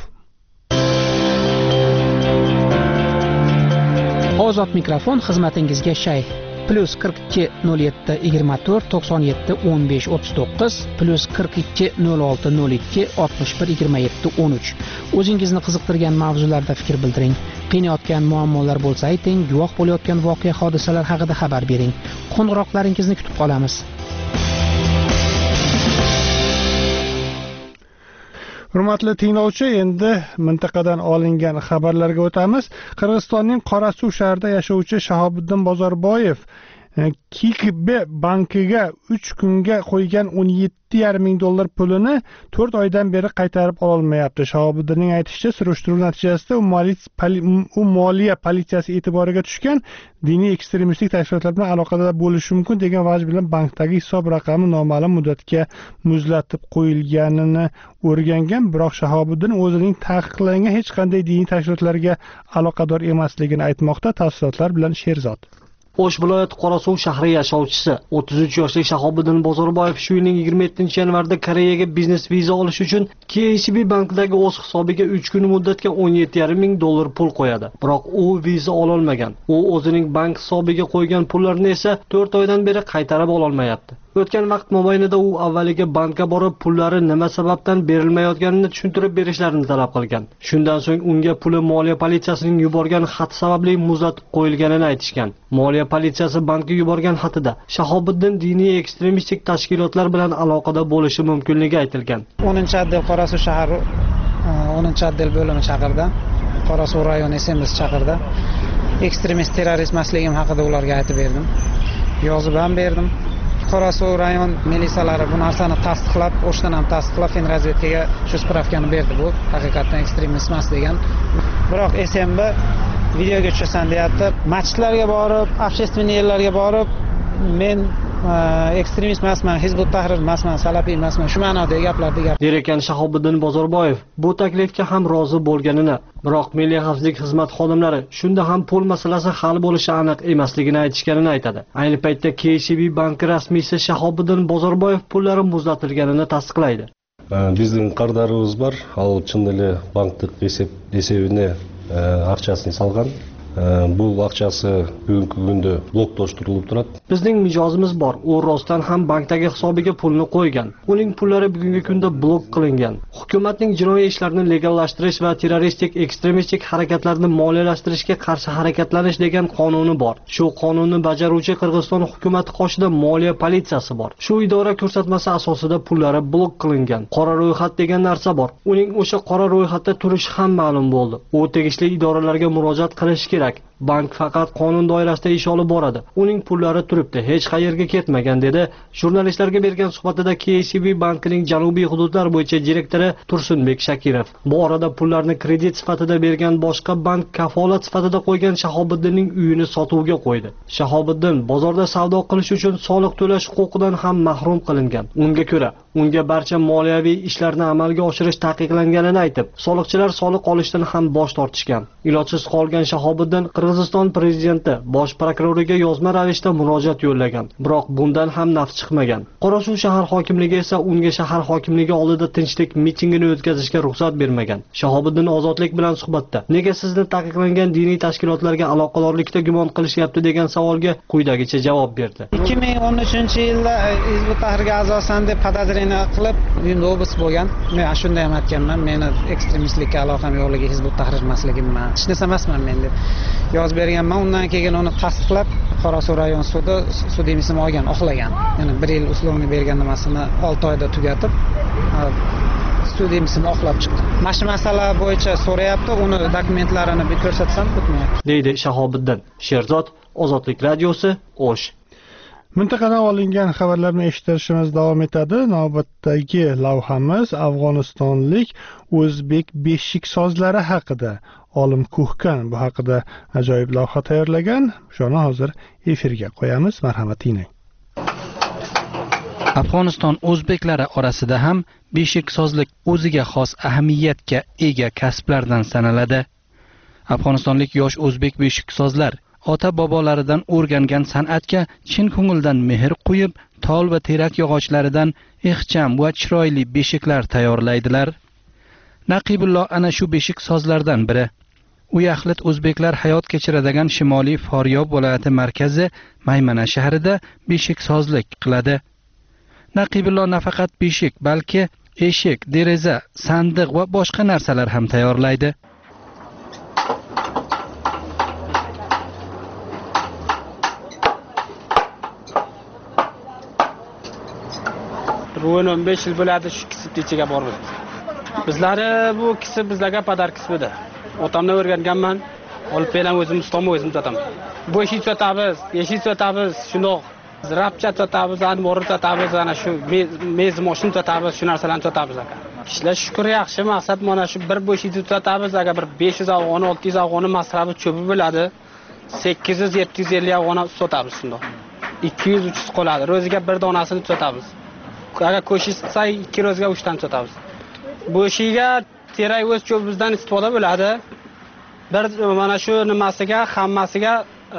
Ozod mikrofon xizmatingizga shay. Plus qirq ikki nol yetti yigirma to'rt to'qson yetti o'n besh o'ttiz to'qqiz plus qirq ikki nol olti nol ikki oltmish bir yigirma yetti o'n uch. O'zingizni qiziqtirgan mavzularda fikr bildiring. Qiynayotgan muammolar bo'lsa ayting, guvoh bo'layotgan voqea hodisalar haqida xabar bering. Qo'ng'iroqlaringizni kutib qolamiz. Hurmatli tinglovchi, endi mintaqadan olingan xabarlarga o'tamiz. Qirg'izistonning Qorasuv shahrida yashovchi Shahobiddin Bozorboyev K K B bankiga uch kunga qo'ygan o'n yetti yarim ming dollar pulini to'rt oydan beri qaytarib ololmayapti. Shahobiddinning aytishicha, surishtiruv natijasida u moliya politsiyasi e'tiboriga tushgan, diniy ekstremistik tashkilotlar bilan aloqada bo'lishi mumkin degan vaj bilan bankdagi hisob raqami noma'lum muddatga muzlatib qo'yilganini o'rgangan, biroq Shahobiddin o'zining taqiqlangan hech qanday diniy tashkilotlarga aloqador emasligini aytmoqda. Tafsilotlar bilan Sherzod. O'sh viloyati Qorasuv shahri yashovchisi o'ttiz uch yoshli Shahobiddin Bozorboyev shu yilning yigirma yettinchi yanvarda Koreyaga biznes viza olish uchun K C B bankidagi o'z hisobiga uch kun muddatga o'n yetti yarim ming dollar pul qo'yadi. Biroq u viza ololmagan. U o'zining bank hisobiga qo'ygan pullarni esa to'rt oydan beri qaytarib ololmayapti. O'tgan vaqt mobaynida u avvaliga bankka borib pullari nima sababdan berilmayotganini tushuntirib berishlarini talab qilgan. Shundan so'ng unga puli moliya politsiyasining yuborgan xat sababli muzlatib qo'yilganini aytishgan. Moliya politsiyasi bankka yuborgan xatida Shahobiddin diniy ekstremistik tashkilotlar bilan aloqada bo'lishi mumkinligi aytilgan. o'ninchi otdel Qorasuv shahar o'ninchi otdel bo'limi chaqirdi. Qorasuv rayoni S M S chaqirdi. Ekstremist terrorist emasligim haqida ularga aytib berdim. Yozib ham berdim. Qorasuv rayon milisalari bu narsani tasdiqlab, o'shdan ham tasdiqlab, fen razvedkaga shu spravkani berdi. Bu haqiqatan ekstremist emas degan. Biroq S M B videoga tushasan deyapti. Masjidlarga borib, общественный yerlarga borib, men ekstremist emasman, Hizbut Tahrir emasman, salafiy emasman, shu ma'nodagi gaplarni gap. Direkan Shahobiddin Bozorboyev bu taklifga ham rozi bo'lganini, biroq Milliy xavfsizlik xizmat xodimlari shunda ham pul masalasi hal bo'lishi aniq emasligini aytishganini aytadi. Ayni paytda K C B banki rasmiysi Shahobiddin Bozorboyev pullari muzlatilganini tasdiqlaydi. Bizning qarzdorimiz bor, al chin ele banktық есеп есебіне ақшасын салған. bu vaqtchasi bugungi kunda blokdoshtirilib turadi. Bizning mijozimiz bor. U rostdan ham bankdagi hisobiga pulni qo'ygan. Uning pullari bugungi kunda blok qilingan. Hukumatning jinoiy ishlarni legallashtirish va terroristik, ekstremistik harakatlarni moliyalashtirishga qarshi harakatlanish degan qonuni bor. Shu qonunni bajaruvchi Qirg'iziston hukumati qoshida moliya politsiyasi bor. Shu idora ko'rsatmasi asosida pullari blok qilingan. Qora ro'yxat degan narsa bor. Uning o'sha qora ro'yxatda turishi ham ma'lum bo'ldi. U tegishli idoralarga murojaat qilish kerak. Bank faqat qonun doirasida ish olib boradi. Uning pullari turibdi, hech qayerga ketmagan dedi. Jurnalistlarga bergan suhbatida K C B bankining janubiy hududlar bo'yicha direktori Tursunbek Shakirov. Bu orada pullarni kredit sifatida bergan boshqa bank kafolat sifatida qo'ygan Shahobiddinning uyini sotuvga qo'ydi. Shahobiddin bozorda savdo qilish uchun soliq to'lash huquqidan ham mahrum qilingan. Unga ko'ra, unga barcha moliyaviy ishlarni amalga oshirish taqiqlanganini aytib, soliqchilar soliq olishdan ham bosh tortishgan. Ilojsiz qolgan Shahobiddin Qirg'iziston prezidenti bosh prokuroriga yozma ravishda murojaat yo'llagan, biroq bundan ham naf chiqmagan. Qorasuv shahar hokimligi esa unga shahar hokimligi oldida tinchlik mitingini o'tkazishga ruxsat bermagan. Shahobiddin Ozodlik bilan suhbatda nega sizni taqiqlangan diniy tashkilotlarga aloqadorlikda gumon qilishyapti degan savolga quyidagicha javob berdi. ikki ming o'n uchinchi yilda Hizb ut-Tahrirga a'zosan deb podozreniya qilib, uyimda obis bo'lgan. Men shunday ham aytganman, meni ekstremistlikka aloqam yo'qligi, Hizb ut-Tahrir emasligimman, hech narsa emasman men deb yozib berganman. Undan keyin uni tasdiqlab Qorasuv rayon sudi sud emisini olgan, oqlagan. Ya'ni bir yil uslovni bergan nimasini olti oyda tugatib, sud emisini oqlab chiqdi. Mana shu masala bo'yicha so'rayapti, uni dokumentlarini bir ko'rsatsam o'tmayapti, deydi Shahobiddin. Sherzod, Ozodlik radiosi, O'sh. Mintaqadan olingan xabarlarni eshittirishimiz davom etadi. Navbatdagi lavhamiz Afg'onistonlik o'zbek beshik sozlari haqida. Olim Kuhkan bu haqida ajoyib lavha tayyorlagan. Shuni hozir efirga qo'yamiz. Marhamat tinglang. Afg'oniston o'zbeklari orasida ham beshik sozlik o'ziga xos ahamiyatga ega kasblardan sanaladi. Afg'onistonlik yosh o'zbek beshik sozlar ota bobolaridan o'rgangan san'atga chin ko'ngildan mehr qo'yib, tol va terak yog'ochlaridan ixcham va chiroyli beshiklar tayyorlaydilar. Naqibullo ana shu beshik sozlardan biri. U yaxlit o'zbeklar hayot kechiradigan Shimoliy Faryob viloyati markazi Maymana shahrida beshik sozlik qiladi. Naqibullo nafaqat beshik, balki eshik, deraza, sandiq va boshqa narsalar ham tayyorlaydi. o'n o'n besh yil bo'ladi shu kasb ichiga borib. Bizlari bu kasb bizlarga padar kasbidir. Otamdan o'rganganman. Olib belan o'zim ustomni o'zim sotaman. Bu ishni sotamiz, eshik sotamiz, shundoq zirapcha sotamiz, anmor sotamiz, ana shu mez mashina sotamiz, shu narsalarni sotamiz aka. Ishlar shukr yaxshi, maqsad mana shu bir bo'sh ishni sotamiz, agar bir besh yuz afg'on, olti yuz afg'on masrafi cho'pi bo'ladi. sakkiz yuz yetti yuz ellik afg'on sotamiz shundoq. ikki yuz uch yuz qoladi. Ro'ziga bir donasini sotamiz. Agar ko'shishsa ikki rozga uch dan sotamiz. Bu ishiga terak o'z cho'bimizdan istifoda bo'ladi. Bir mana shu nimasiga, hammasiga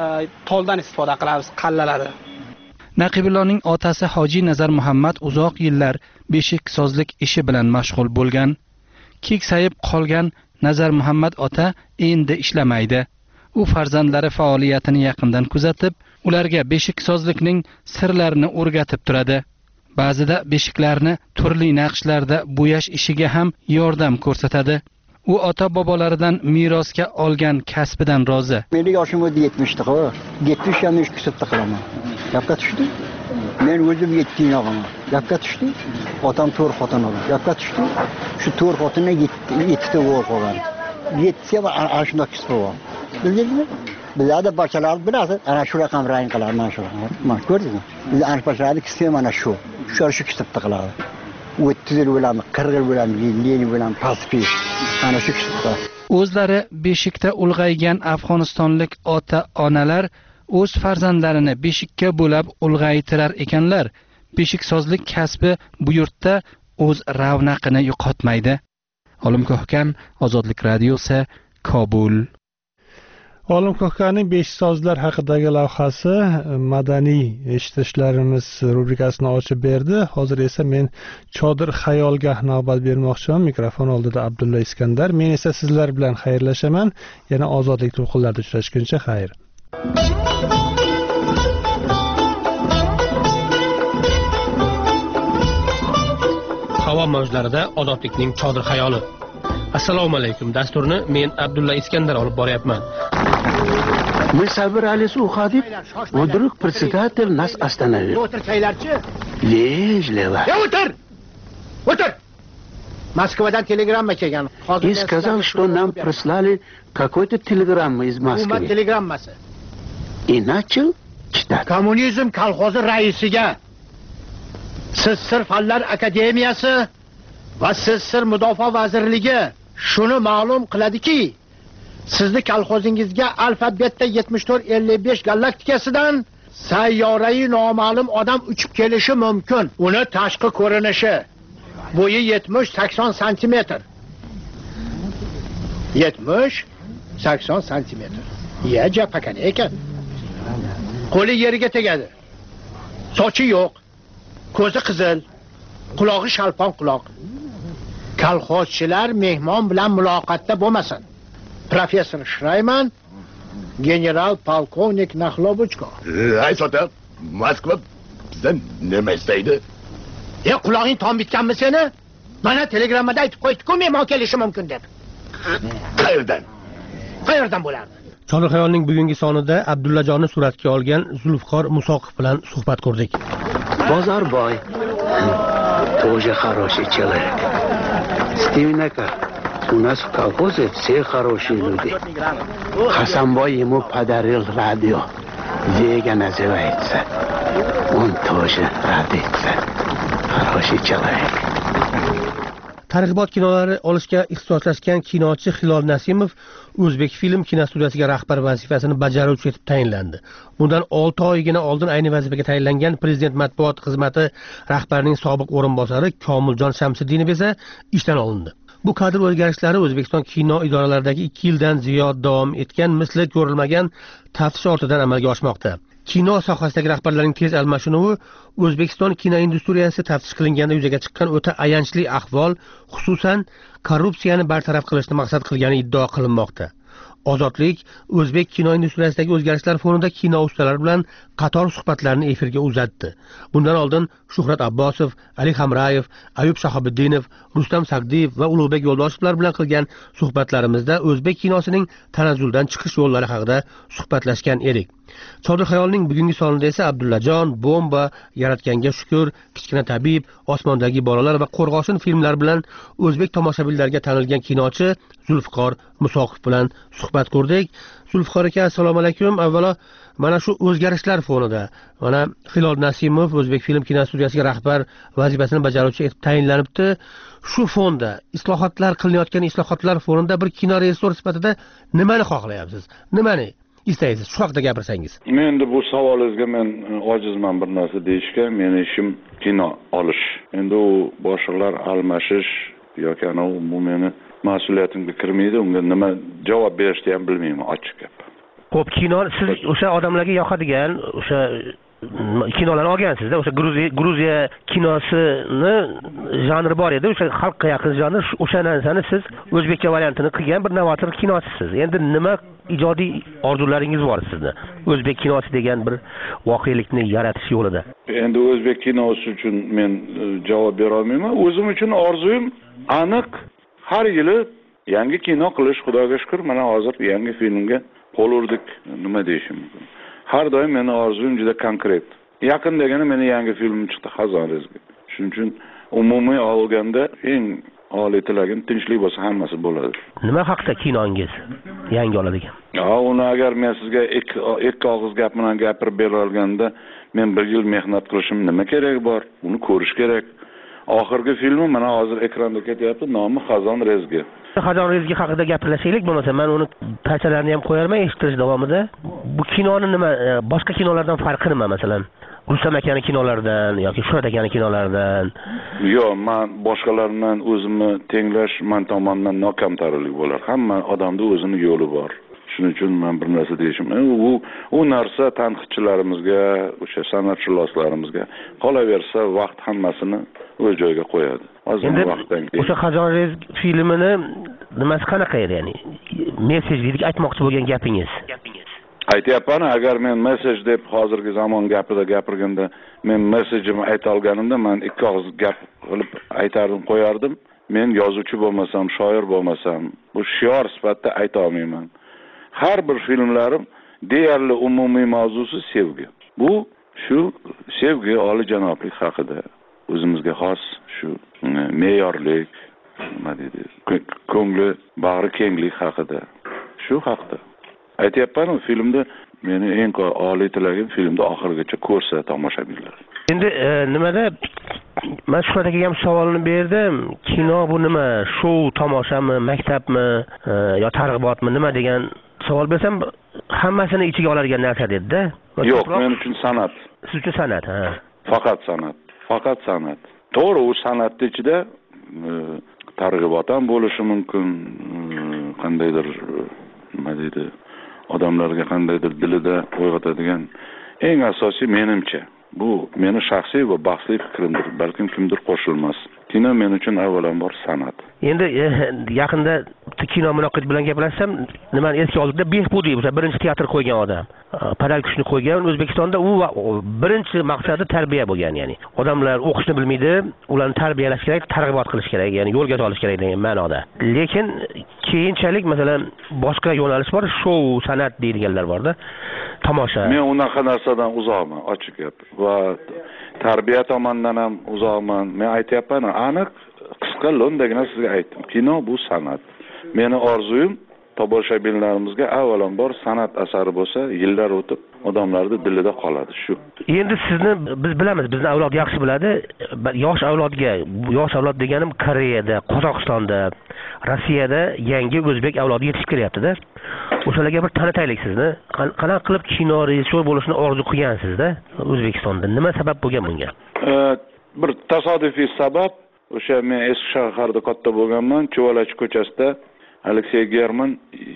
toldan istifoda qilamiz, qallalari. Naqibulloning otasi Hoji Nazar Muhammad uzoq yillar beshik sozlik ishi bilan mashg'ul bo'lgan. Keksayib qolgan Nazar Muhammad ota endi ishlamaydi. U farzandlari faoliyatini yaqindan kuzatib, ularga beshik sozlikning sirlarini o'rgatib turadi. Ba'zida beshiklarni turli naqshlarda bo'yash ishiga ham yordam ko'rsatadi. U ota bobolaridan merosga olgan kasbidan rozi. Meni yoshim o'tdi yetmishda, xo'p. yetmish ham ish kasbda qilaman. Gapga tushdi. Men o'zim yetti yog'im. Gapga tushdi. Otam to'rt xotin oldi. Gapga tushdi. Shu to'rt xotinga yetti ta o'g'il qolgan. yetti ham ana shunday kasb bor. Bildingizmi? Bizlarda barchalar bilasiz, ana shu raqam rang qilar, mana shu raqam. Mana ko'rdingizmi? Biz anashparlarni kisib mana shu. Shu shu kasbda qiladi. o'ttiz yil bo'lami, qirq yil bo'lami, ellik yil bo'lami paspi. Ana shu kasbda. O'zlari beshikda ulg'aygan afg'onistonlik ota-onalar o'z farzandlarini beshikka bo'lab ulg'aytirar ekanlar. Beshiksozlik kasbi bu yurtda o'z ravnaqini yo'qotmaydi. Olim Ko'hkan, Ozodlik radiosi, Kobul. Olim Ko'hkaning besh sozlar haqidagi lavhasi madaniy eshitishlarimiz rubrikasini ochib berdi. Hozir esa men Chodir xayolga navbat bermoqchiman. Mikrofon oldida Abdulla Iskandar. Men esa sizlar bilan xayrlashaman. Yana ozodlik to'lqinlarida uchrashguncha xayr. Havo mavjlarida ozodlikning Chodir xayoli. Assalomu alaykum. Dasturni men Abdulla Iskandar olib boryapman. Мы собирались уходить, вдруг председатель нас остановил. Вежливо. Moskvadan telegramma kelgan. И сказал, что нам прислали какой-то телеграмму из Москвы. Hukumat telegrammasi. И начал читать. Kommunizm kolxozi raisiga Siz Sir Fanlar akademiyasi va Siz Sir Mudofaa vazirligi shuni ma'lum qiladiki, sizni kolxozingizga alfabetda yetmish to'rt ellik besh galaktikasidan sayyorai noma'lum odam uchib kelishi mumkin. Uni tashqi ko'rinishi bo'yi yetmish sakson santimetr. yetmish sakson santimetr. Ya japakan ekan. Qo'li yerga tegadi. Sochi yo'q. Ko'zi qizil. Qulog'i shalpon quloq. Kolxozchilar mehmon bilan muloqotda bo'lmasin. Professor Shrayman, general polkovnik Naxlobuchko. Aysotar, Moskva bizdan nima istaydi? E, qulog'ing tom bitganmi seni? Mana telegrammada aytib qo'ydi-ku, mehmon kelishi mumkin deb. Qayerdan? Qayerdan bo'lardi? Chodir xayolning bugungi sonida Abdullajonni suratga olgan Zulfiqor Musoqov bilan suhbat qurdik. Bozorboy. Тоже хороший человек. Стивенека. У нас в колхозе все хорошие люди. Хасанбой ему подарил радио. Вега называется. Он тоже радуется. Хороший человек. Targ'ibot kinolari olishga ixtisoslashgan kinochi Hilol Nasimov O'zbek film kinostudiyasiga rahbar vazifasini bajaruvchi etib tayinlandi. Bundan olti oygina oldin ayni vazifaga tayinlangan Prezident matbuot xizmati rahbarining sobiq o'rinbosari Komiljon Shamsiddinov esa ishdan olindi. Bu kadr o'zgarishlari O'zbekiston kino idoralaridagi ikki yildan ziyod davom etgan misli ko'rilmagan taftish ortidan amalga oshmoqda. Kino sohasidagi rahbarlarning tez almashinuvi O'zbekiston kino industriyasi taftish qilinganda yuzaga chiqqan o'ta ayanchli ahvol, xususan korrupsiyani bartaraf qilishni maqsad qilgani iddao qilinmoqda. Ozodlik O'zbek kino industriyasidagi o'zgarishlar fonida kino ustalari bilan qator suhbatlarni efirga uzatdi. Bundan oldin Shuhrat Abbosov, Ali Hamrayev, Ayub Shahobiddinov, Rustam Sagdiyev va Ulug'bek Yo'ldoshovlar bilan qilgan suhbatlarimizda O'zbek kinosining tanazzuldan chiqish yo'llari haqida suhbatlashgan edik. Chodir xayolning bugungi sonida esa Abdullajon, Bomba, Yaratganga shukr, Kichkina tabib, Osmondagi bolalar va Qo'rg'oshin filmlari bilan o'zbek tomoshabinlariga tanilgan kinochi Zulfiqor Musoqov bilan suhbat qurdik. Zulfiqor aka, assalomu alaykum. Avvalo mana shu o'zgarishlar fonida mana Hilol Nasimov O'zbek film kinostudiyasiga rahbar vazifasini bajaruvchi etib tayinlanibdi. Shu fonda islohotlar qilinayotgan islohotlar fonida bir kino rejissor sifatida nimani xohlayapsiz? Nimani istaysiz? Shu haqida gapirsangiz. Men endi bu savolingizga men ojizman bir narsa deyishga. Meni ishim kino olish. Endi u boshliqlar almashish yoki ana bu meni mas'uliyatimga kirmaydi. Unga nima javob berishni ham bilmayman, ochiq gap. Xo'p, kino siz o'sha odamlarga yoqadigan o'sha kinolarni olgansizda, o'sha Gruziya Gruziya kinosini janri bor edi, o'sha xalqqa yaqin janr, o'sha narsani siz o'zbekcha variantini qilgan bir novator kinosisiz. Endi nima ijodiy orzularingiz bor sizni o'zbek kinosi degan bir voqelikni yaratish yo'lida? Endi o'zbek kinosi uchun men javob bera olmayman. O'zim uchun orzuyim aniq, har yili yangi kino qilish. Xudoga shukr, mana hozir yangi filmga qo'l urdik, nima deyishim mumkin. Har doim meni orzuyim juda konkret. Yaqin degani meni yangi filmim chiqdi, Xazon rezgi. Shuning uchun umumiy olganda eng oliy tilagim tinchlik bo'lsa hammasi bo'ladi. Nima haqida kinongiz yangi oladigan? Ha, uni agar men sizga ikki og'iz gap bilan gapirib bera olganda, men bir yil mehnat qilishim nima kerak bor? Uni ko'rish kerak. Oxirgi filmim mana hozir ekranda ketyapti, nomi Xazon rezgi. Xazon rezgi haqida gaplashaylik, bo'lmasa men uni parchalarini ham qo'yarman eshitish davomida. Bu kinoni nima, boshqa kinolardan farqi nima masalan? Rustam akani kinolaridan yoki Shuhrat akani kinolaridan? Yo'q, men boshqalardan o'zimni tenglash men tomonidan nokamtarlik bo'lar. Hamma odamda o'zining yo'li bor. shuning uchun men bir narsa deyishim u u narsa tanqidchilarimizga o'sha san'atshulaslarimizga qolaversa vaqt hammasini o'z joyiga qo'yadi endi o'sha Hajoringiz filmini nimasi qanaqa edi ya'ni messej deylik aytmoqchi bo'lgan gapingiz aytyapman agar men messej deb hozirgi zamon gapida gapirganda men messejimni ayta olganimda man ikki og'iz gap qilib aytardim qo'yardim men yozuvchi bo'lmasam shoir bo'lmasam bu shior sifatida ayta olmayman har bir filmlarim deyarli umumiy mavzusi sevgi bu shu sevgi olijanoblik haqida o'zimizga xos shu me'yorlik nima deydi ko'ngli bag'ri kenglik haqida shu haqida aytyapman filmda meni eng oliy tilagim filmda oxirigacha ko'rsa tomoshabinlar endi nimada man shuhrat akaga ham savolni berdim kino bu nima shou tomoshami maktabmi yo targ'ibotmi nima degan savol bersam hammasini ichiga oladigan narsa dedida yo'q men uchun san'at siz uchun san'at ha faqat san'at faqat san'at to'g'ri u san'atni ichida targ'ibot ham bo'lishi mumkin qandaydir nima deydi odamlarga qandaydir dilida uyg'otadigan eng asosiy menimcha bu meni shaxsiy va bahsli fikrimdir balkim kimdir qo'shilmas kino men uchun avvalambor san'at endi yaqinda kino munoqid bilan gaplashsam nimani esga oldikda Behbudiy o'sha birinchi teatr qo'ygan odam Padal kuchni qo'ygan O'zbekistonda u birinchi maqsadi tarbiya bo'lgan ya'ni odamlar o'qishni bilmaydi ularni tarbiyalash kerak targ'ibot qilish kerak ya'ni yo'lga solish kerak degan ma'noda lekin keyinchalik masalan boshqa yo'nalish bor shou san'at deydiganlar borda tomosha men unaqa narsadan uzoqman ochiq gap va tarbiya tomonidan ham uzoqman men aytyapman aniq qisqa lo'ndagina sizga aytdim kino bu san'at meni orzuyim tomoshabinlarimizga avvalambor san'at asari bo'lsa yillar o'tib odamlarning dilida qoladi shu endi sizni biz bilamiz bizni avlod yaxshi biladi yosh avlodga yosh avlod deganim Koreyada Qozog'istonda Rossiyada yangi o'zbek avlodi yetishib kelyapti-da o'shalarga bir tanitaylik sizni qanaqa qilib kino rejissyor bo'lishni orzu qilgansizda O'zbekistonda nima sabab bo'lgan bunga bir tasodifiy sabab o'sha men eski shaharda katta bo'lganman Chuvalachi ko'chasida Aleksey German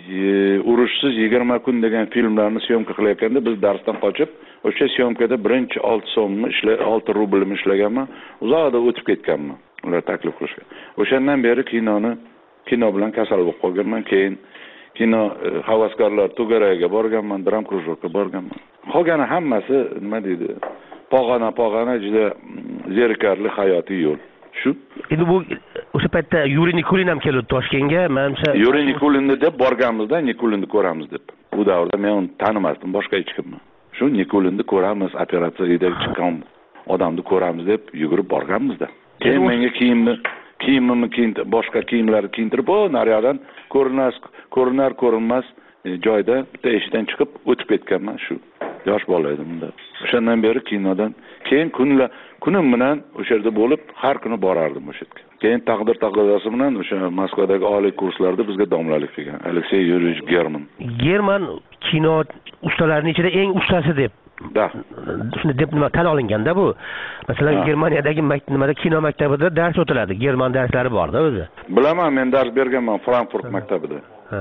urushsiz yigirma kun degan filmlarni syomka qilayotganda biz darsdan qochib o'sha syomkada birinchi olti so'mni ishlay olti rublni ishlaganman uzoqda o'tib ketganman ular taklif qilishgan o'shandan beri kinoni kino bilan kasal bo'lib qolganman keyin kino havaskorlar to'garagiga borganman dram krujokka borganman qolgani hammasi nima deydi pog'ona pog'ona juda zerikarli hayotiy yo'l shu endi bu o'sha paytda Yuriy Nikulin ham keldi Toshkentga menimcha Yuriy Nikulinni deb borganmizda Nikulinni ko'ramiz deb bu davrda men uni tanimasdim boshqa hech kimni shu Nikulinni ko'ramiz operatsiyaga chiqqan odamni ko'ramiz deb yugurib borganmizda keyin menga kiyimni kiyimimni kiyin boshqa kiyimlarni kiyintirib o naryoqdan ko'rinas ko'rinar ko'rinmas joyda bitta eshikdan chiqib o'tib ketganman shu yosh bola edim unda o'shandan beri kinodan keyin kunlar kunim bilan o'sha yerda bo'lib har kuni borardim o'sha yerga keyin taqdir taqozosi bilan o'sha Moskvadagi oliy kurslarda bizga domlalik qilgan Aleksey Yuryevich German German kino ustalarining ichida eng ustasi deb da shuni deb nima tan olinganda bu masalan Germaniyadagi nimada kino maktabida dars o'tiladi german darslari borda o'zi bilaman men dars berganman Frankfurt maktabida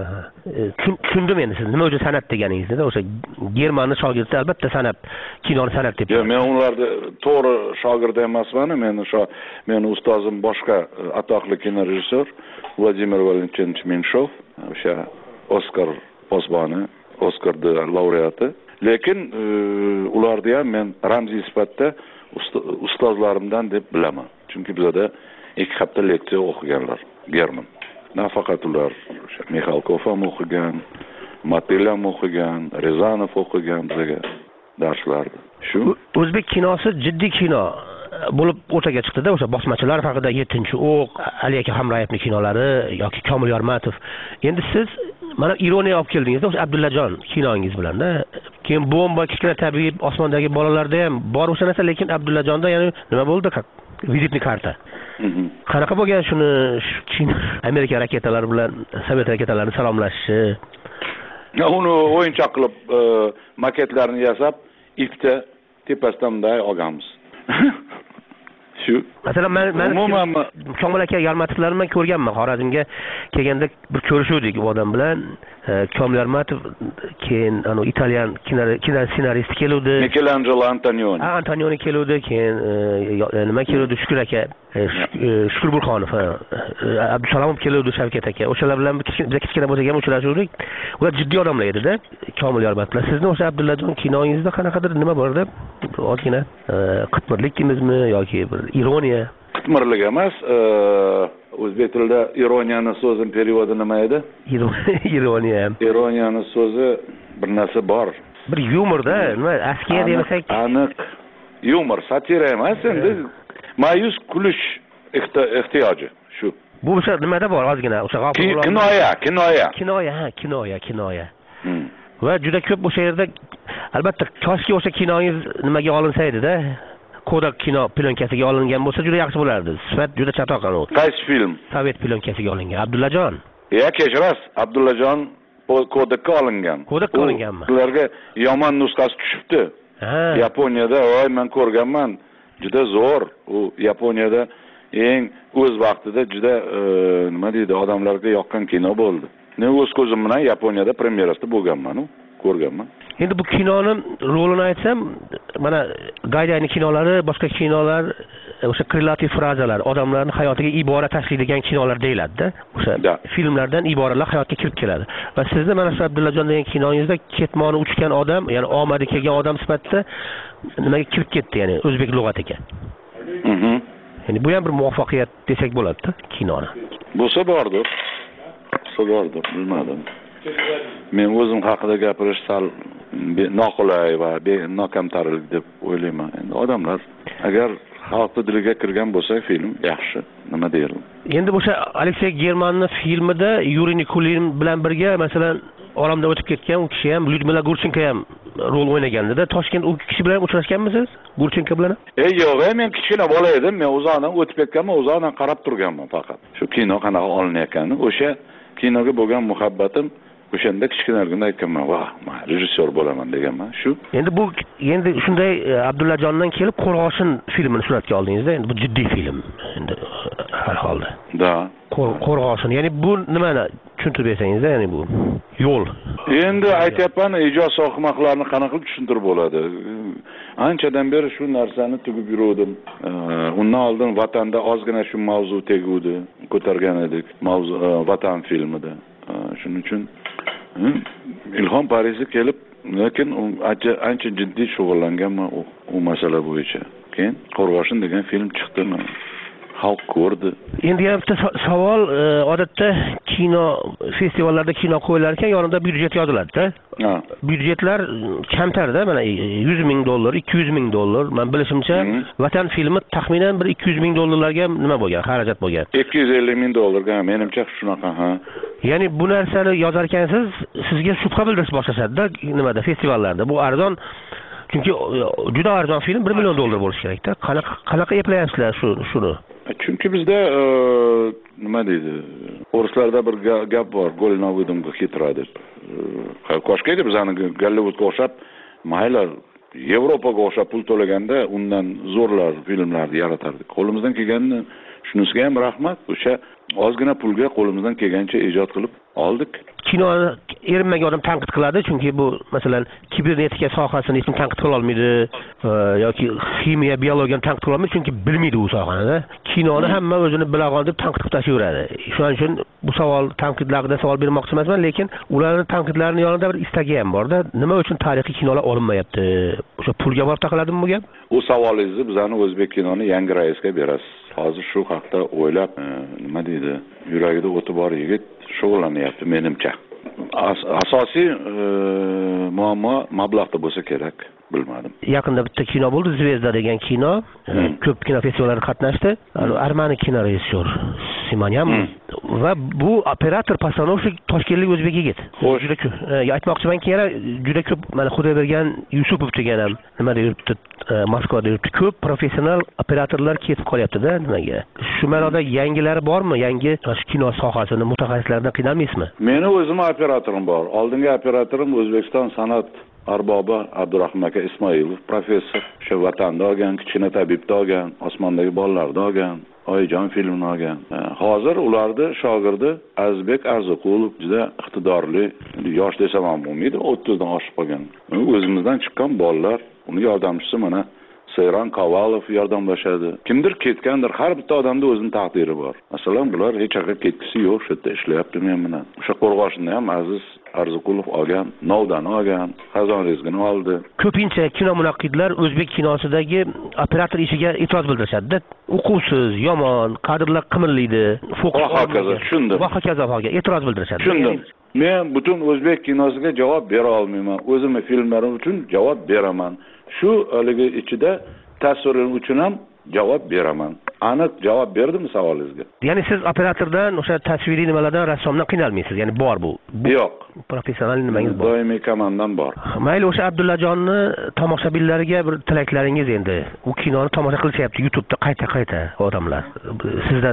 tushundim endi siz nima uchun san'at deganingizni o'sha germanni shogirdi albatta san'at kinoni san'at deb yo'q men ularni to'g'ri shogirdi emasman men o'sha meni ustozim boshqa atoqli kino rejissyor Vladimir Valentinovich Menshov o'sha Oskar posboni Oskarni laureati lekin ularni ham men ramziy sifatida ustozlarimdan deb bilaman chunki bizda ikki hafta leksiya o'qiganlar german nafaqat ular Mixalkov ham o'qigan Matel ham o'qigan Rezanov o'qigan bizga darslarda shu o'zbek kinosi jiddiy kino bo'lib o'rtaga chiqdi-da o'sha bosmachilar haqida yettinchi o'q Ali aka Hamroyevning kinolari yoki Komil Yormatov endi siz mana ironiya olib keldingiz o'sha Abdullajon kinongiz bilan-da keyin bomba kichkina tabiiy osmondagi bolalarda ham bor o'sha narsa lekin Abdullajonda yana nima bo'ldi vizitni karta qanaqa bo'lgan shuni Amerika raketalari bilan Sovet raketalarini salomlashishi uni o'yinchoq qilib maketlarni yasab ipda tepasidan bunday olganmiz shu masalan man man umuman Komil aka Yarmatovlarni men ko'rganman. Xorazmga kelganda bir ko'rishuvdik u odam bilan. Komil Yarmatov keyin ana italyan kino kino ssenarist keluvdi. Michelangelo Antonioni. Ha, Antonioni keluvdi, keyin nima keluvdi? Shukur aka, Shukur Burxonov, Abdusalomov keluvdi, Shavkat aka. O'shalar bilan biz kichkina bo'lsak ham uchrashuvdik. Ular jiddiy odamlar edi-da, Komil Yarmatovlar. Sizni o'sha Abdullajon kinoyingizda qanaqadir nima bor-da? Ozgina qitmirlik deymizmi yoki bir ironiya? Qitmirlik emas, o'zbek tilida ironiyani so'zini perevodi nima edi? Ironiya. Ironiyani so'zi bir narsa bor. Bir yumorda, nima, askiya demasak, aniq yumor, satira emas, endi ma'yus kulish ehtiyoji shu. Bu o'sha nimada bor ozgina, o'sha g'afur kinoya, kinoya. Kinoya, ha, kinoya, kinoya. Va juda ko'p o'sha yerda albatta koshki o'sha kinoyingiz nimaga olinsa edi-da. Kodak kino plyonkasiga olingan bo'lsa juda yaxshi bo'lardi. Sifat juda chatoq anu. Qaysi film? Sovet plyonkasiga olingan. Abdullajon. Ya, kechirasiz, Abdullajon Kodakka olingan. Kodakka olinganmi? Ularga yomon nusxasi tushibdi. Yaponiyada, voy men ko'rganman. Juda zo'r. U Yaponiyada eng o'z vaqtida juda nima deydi, odamlarga yoqqan kino bo'ldi. Men o'z ko'zim bilan Yaponiyada premyerasida bo'lganman-ku, ko'rganman. Endi bu kinoning rolini aytsam, mana Gaydayning kinolari, boshqa kinolar o'sha kreativ frazalar, odamlarning hayotiga ibora tashlaydigan kinolar deyiladi-da. O'sha filmlardan iboralar hayotga kirib keladi. Va sizni mana shu Abdullajon degan kinongizda ketmoni uchgan odam, ya'ni omadi kelgan odam sifatida nimaga kirib ketdi, ya'ni o'zbek lug'atiga. Mhm. Ya'ni bu ham bir muvaffaqiyat desak bo'ladi-da kinoni. Bo'lsa bordir. Bo'lsa bordir, bilmadim. Men o'zim haqida gapirish sal noqulay va nokamtarlik deb o'ylayman. Endi odamlar agar xalq diliga kirgan bo'lsa film yaxshi, nima deyman. Endi o'sha Aleksey Germanning filmida Yuriy Nikulin bilan birga masalan olamdan o'tib ketgan u kishi ham Lyudmila Gurchenko ham rol o'ynaganda-da. Toshkent u kishi bilan uchrashganmisiz? Gurchenko bilan? Ey yo'q, men kichkina bola edim. Men uzoqdan o'tib ketganman, uzoqdan qarab turganman faqat. Shu kino qanaqa olinayotganini, o'sha kinoga bo'lgan muhabbatim o'shanda kichkinaligimda aytganman, "Va, men rejissyor bo'laman" deganman. Shu. Endi bu endi shunday Abdullajondan kelib Qo'rg'oshin filmini suratga oldingizda, endi bu jiddiy film. Endi har holda. Da. Qo'rg'oshin, ya'ni bu nimani tushuntirib bersangiz, ya'ni bu yo'l. Endi aytyapman, ijod sohiblarini qanaqa qilib tushuntirib bo'ladi. Anchadan beri shu narsani tugib yurdim. Undan oldin vatanda ozgina shu mavzu teguvdi, ko'targan edik, mavzu vatan filmida. Shuning uchun Ilhom Parizga kelib, lekin ancha ancha jiddiy shug'ullanganman u masala bo'yicha. Keyin Qo'rg'oshin degan film chiqdi. Xalq ko'rdi. Endi ham bitta savol, odatda kino festivallarda kino qo'yilar ekan, yonida byudjet yoziladi-da. Ha. Byudjetlar kamtar-da, mana yuz ming dollar, ikki yuz ming dollar. Men bilishimcha, vatan filmi taxminan bir ikki yuz ming dollarlarga nima bo'lgan, xarajat bo'lgan. ikki yuz ellik ming dollarga, menimcha shunaqa, ha. Ya'ni bu narsani yozar ekansiz, sizga shubha bildirib boshlashadi-da, nimada festivallarda. Bu arzon chunki juda arzon film bir million dollar bo'lishi kerak-da. Qanaqa qanaqa eplayapsizlar shu shuni? Chunki bizda nima deydi? O'rislarda bir gap bor, gol navidimga ketiradi deb. Qo'shqaydi bizani Gollivudga o'xshab, mayli Yevropaga o'xshab pul to'laganda undan zo'rlar filmlarni yaratardik. Qo'limizdan kelganini shunisiga ham rahmat. O'sha ozgina pulga qo'limizdan kelgancha ijod qilib oldik. Kinoni erinmagan odam tanqid qiladi, chunki bu masalan kibernetika sohasini hech kim tanqid qila olmaydi yoki ximiya, biologiyani tanqid qila olmaydi, chunki bilmaydi u sohani. Kinoni hamma o'zini bilag'on deb tanqid qilib tashlayveradi. Shuning uchun bu savol tanqidlarga savol bermoqchi emasman, lekin ularning tanqidlarining yonida bir istagi ham bor-da. Nima uchun tarixiy kinolar olinmayapti? O'sha pulga borib taqaladimi bu gap? U savolingizni bizani o'zbek kinoni yangi raisga berasiz. Hozir shu haqda o'ylab, nima deydi, yuragida o'ti bor yigit shug'ullanyapti menimcha. Asosiy muammo mablag'da bo'lsa kerak, bilmadim. Yaqinda bitta kino bo'ldi, Zvezda degan kino. Ko'p kino festivallarida qatnashdi. Armani kino rejissyor Simonyan va bu operator постановщик toshkentlik o'zbek yigit. Juda ko'p. Aytmoqchimanki, yana juda ko'p mana Xudoybergan Yusupov degan ham nimada yuribdi, Moskvada yuribdi. Ko'p professional operatorlar ketib qolyapti-da nimaga. Shu ma'noda yangilari bormi? Yangi kino sohasini mutaxassislaridan qiynalmaysizmi? Meni o'zim operatorim bor. Oldingi operatorim O'zbekiston san'at arbobi Abdurahmon aka Ismoilov professor, o'sha vatanda olgan, kichkina tabibda olgan, osmondagi bolalarda olgan, Oyijon filmini olgan. Hozir ularni shogirdi Azizbek Arziqulov juda iqtidorli, yosh desam ham bo'lmaydi, o'ttizdan oshib qolgan. O'zimizdan chiqqan bolalar, uni yordamchisi mana Seyran Kavalov yordamlashadi. Kimdir ketgandir, har bitta odamda o'zining taqdiri bor. Masalan, bular hech qayerga ketgisi yo'q, shu yerda ishlayapti men bilan. O'sha Qo'rg'oshinda ham Aziz Arziqulov olgan, Novdan olgan, Xazon rezgini oldi. Ko'pincha kino munaqqidlar o'zbek kinosidagi operator ishiga e'tiroz bildirishadi-da. Uquvsiz, yomon, kadrlar qimirlaydi, fokus va hokazo, tushundim. Va hokazo hoga e'tiroz bildirishadi. Tushundim. Men butun o'zbek kinosiga javob bera olmayman. O'zimning filmlarim uchun javob beraman. Shu haligi ichida tasvirlar uchun ham javob beraman. Aniq javob berdimmi savolingizga? Ya'ni siz operatordan, o'sha tasviriy nimalardan, rassomdan qiynalmaysiz. Ya'ni bor bu. Yo'q. Professional nimangiz bor. Doimiy komandam bor. Mayli, o'sha Abdullajonni tomoshabinlarga bir tilaklaringiz endi. U kinoni tomosha qilishyapti YouTube'da qayta-qayta odamlar. Sizdan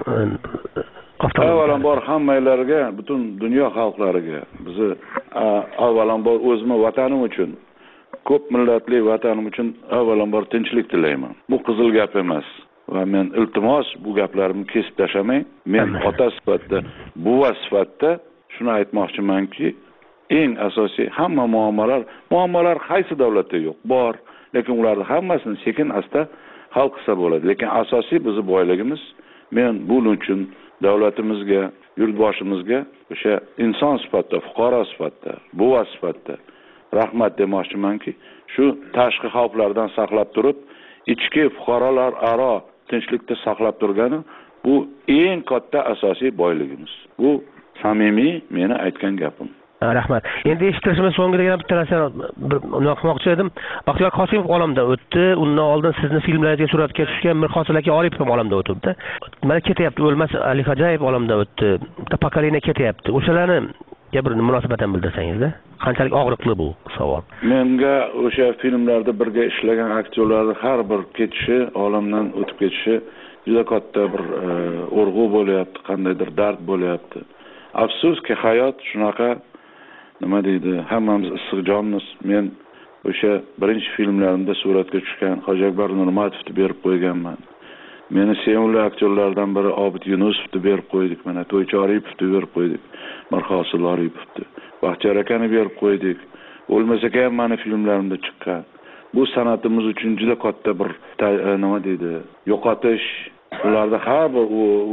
avvalambor hammalarga, butun dunyo xalqlariga, bizni avvalambor o'zimning vatanim uchun, ko'p millatli vatanim uchun avvalambor tinchlik tilayman. Bu qizil gap emas. Va men iltimos bu gaplarimni kesib tashamang. Men ota sifatida, buva sifatida shuni aytmoqchimanki, eng asosiy hamma muammolar, muammolar qaysi davlatda yo'q, bor, lekin ularni hammasini sekin asta hal qilsa bo'ladi. Lekin asosiy bizning boyligimiz. Men buning uchun davlatimizga, yurtboshimizga o'sha inson sifatida, fuqaro sifatida, buva sifatida rahmat demoqchimanki, shu tashqi xavflardan saqlab turib, ichki fuqarolar aro tinchlikda saqlab turgani bu eng katta asosiy boyligimiz. Bu samimiy meni aytgan gapim. Rahmat. Endi eshittirishimiz so'ngida yana bitta narsa unoqmoqchi edim. Baxtiyor Qosimov olamdan o'tdi. Undan oldin sizni filmlaringizga suratga tushgan Mirqosim aka Oripov ham olamdan o'tibdi. Mana ketyapti, o'lmas Ali Xo'jayev olamdan o'tdi. Bitta pokoleniya ketyapti. O'shalarni bir munosabat ham bildirsangizda. Qanchalik og'riqli bu savol. Menga o'sha filmlarda birga ishlagan aktyorlarning har bir ketishi, olamdan o'tib ketishi juda katta bir urg'u bo'lyapti, qandaydir dard bo'lyapti. Afsuski hayot shunaqa, nima deydi, hammamiz issiqjonmiz. Men o'sha birinchi filmlarimda suratga tushgan Hoji Akbar Nurmatovni berib qo'yganman. Meni sevimli aktyorlardan biri Obid Yunusovni berib qo'ydik. Mana To'ychi Oripovni berib qo'ydik. Mirqosim Oripovni. Baxtiyor akani berib qo'ydik. O'lmasa ham meni filmlarimda chiqqan. Bu san'atimiz uchun juda katta bir nima deydi, yo'qotish. Ularda har bir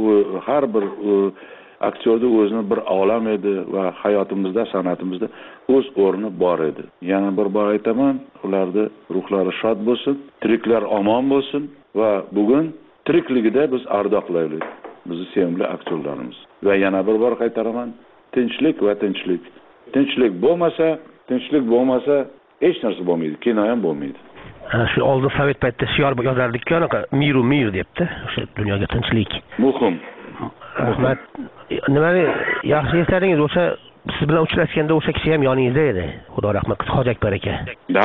har bir aktyorda o'zini bir olam edi va hayotimizda, san'atimizda o'z o'rni bor edi. Yana bir bor aytaman, ularda ruhlari shod bo'lsin, tiriklar omon bo'lsin va bugun tirikligida biz ardoqlaylik bizni sevimli aktyorlarimiz. Va yana bir bor qaytaraman, tinchlik va tinchlik. Tinchlik bo'lmasa, tinchlik bo'lmasa hech narsa bo'lmaydi, kino ham bo'lmaydi. Shu oldin Sovet paytida shior yozardik-ku, anaqa miru mir debdi, o'sha dunyoga tinchlik. Muhim. Rahmat. Nimani yaxshi esladingiz, o'sha siz bilan uchrashganda o'sha kishi ham yoningizda edi. Xudo rahmat qilsin, Hoji Akbar aka. Da,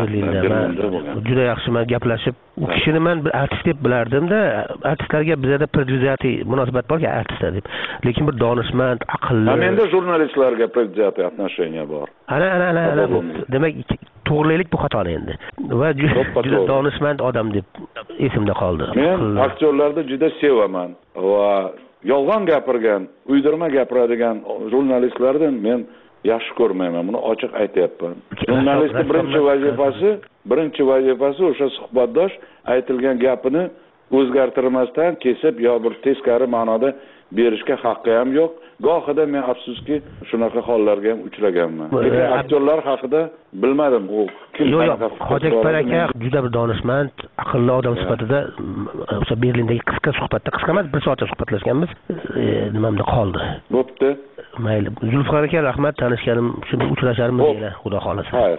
juda yaxshi men gaplashib, u kishini men bir artist deb bilardim-da, artistlarga bizda predvyuzati munosabat bor-ku, artistlar deb. Lekin bir donishmand, aqlli. Ha, menda jurnalistlarga predvyuzati отношения bor. Ana, ana, ana, demak, to'g'rilaylik bu xatoni endi. Va juda donishmand odam deb esimda qoldi. Men aktyorlarni juda sevaman va yolg'on gapirgan, uydirma gapiradigan jurnalistlardan men yaxshi ko'rmayman. Buni ochiq aytayapman. Jurnalistning birinchi vazifasi, birinchi vazifasi o'sha suhbatdosh aytilgan gapini o'zgartirmasdan kesib yo bir teskari ma'noda berishga haqqi ham yo'q. Gohida men afsuski shunaqa hollarga ham uchraganman. Lekin aktyorlar haqida bilmadim u kim qanaqa. Hoji Akbar aka juda bir donishmand, aqlli odam sifatida o'sha Berlindagi qisqa suhbatda, qisqa emas, bir soatcha suhbatlashganmiz, nimamda qoldi. Bo'pti. Mayli. Zulfiqor aka, rahmat, tanishganim uchun, uchrasharmiz yana, xudo xolasa. Xayr.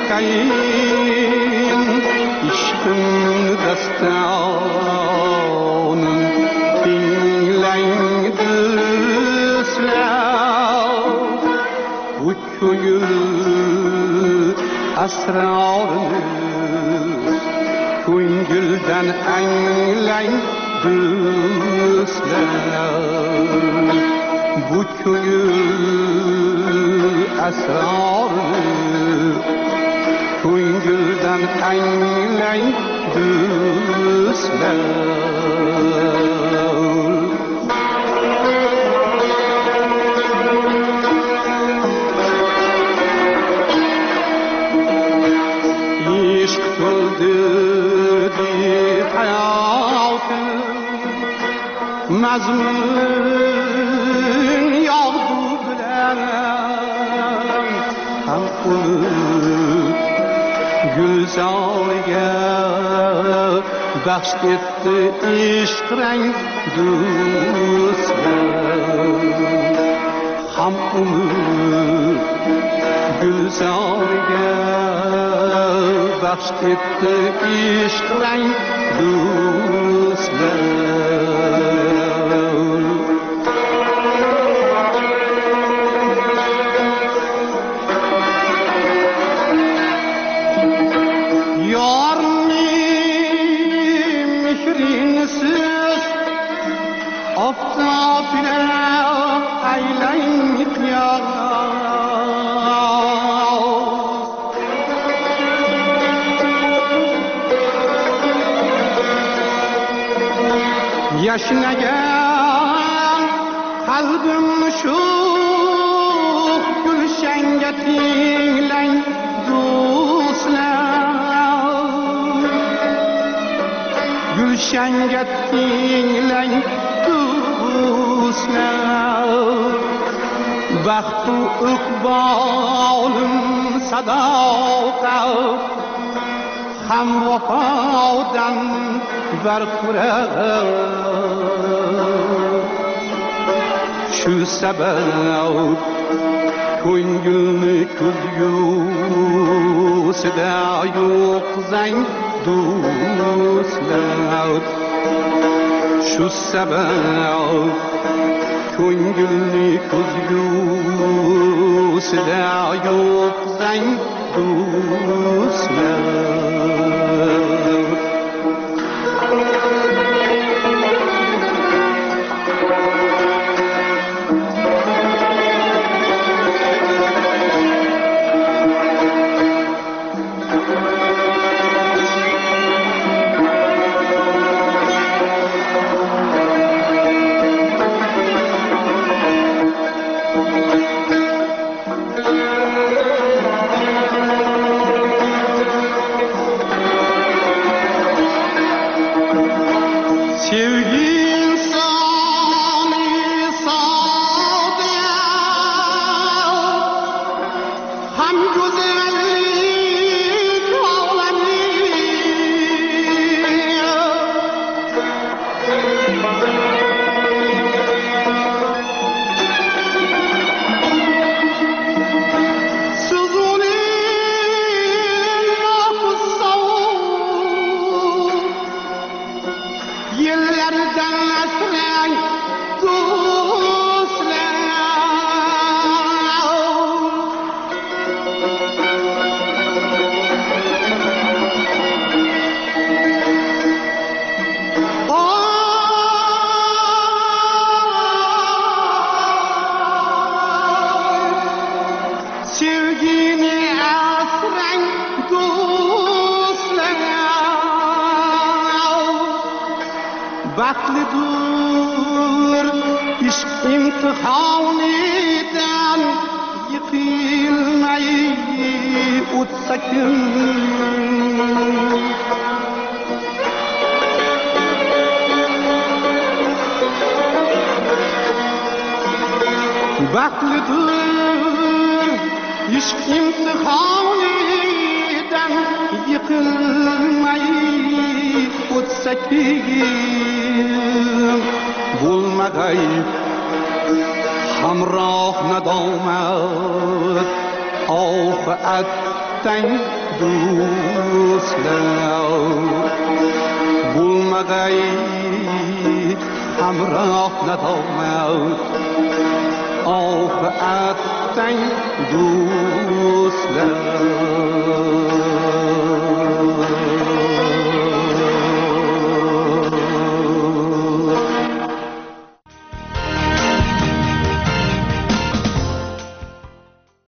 bakayin ishqim dastonim dinglang do'stlar bu ko'ngil asrorini ko'ngildan anglang do'stlar bu ko'ngil asrorini ko'ngildan anglang do'stlar ishq to'ldi deb hayotim mazmun yog'du bilan ham umid gulzoriga baxsh etdi ishq rang do'stlar ham umid gulzoriga baxsh etdi ishq rang do'stlar yorning mehrinsiz oftobga aylang qiyos yashnagan qalbim shu gulshanga tinglang do'stlar gulshanga tinglang do'stlar baxtu iqbolim sadoqat ham vafodan barqaror shu sabab ko'ngilni ko'zgusida yo'qzang do'stlar shu sabab ko'ngilni ko'zgusida yo'qzang do'stlar baxtlidir ishq imtihonidan yiqilmay o'tsa kun baxtlidir ishq imtihonidan yiqilmay o'tsa kun bo'lmaday hamroh nadomat ofat attang do'stlar bo'lmag'ay hamroh nadomat oh attang do'stlar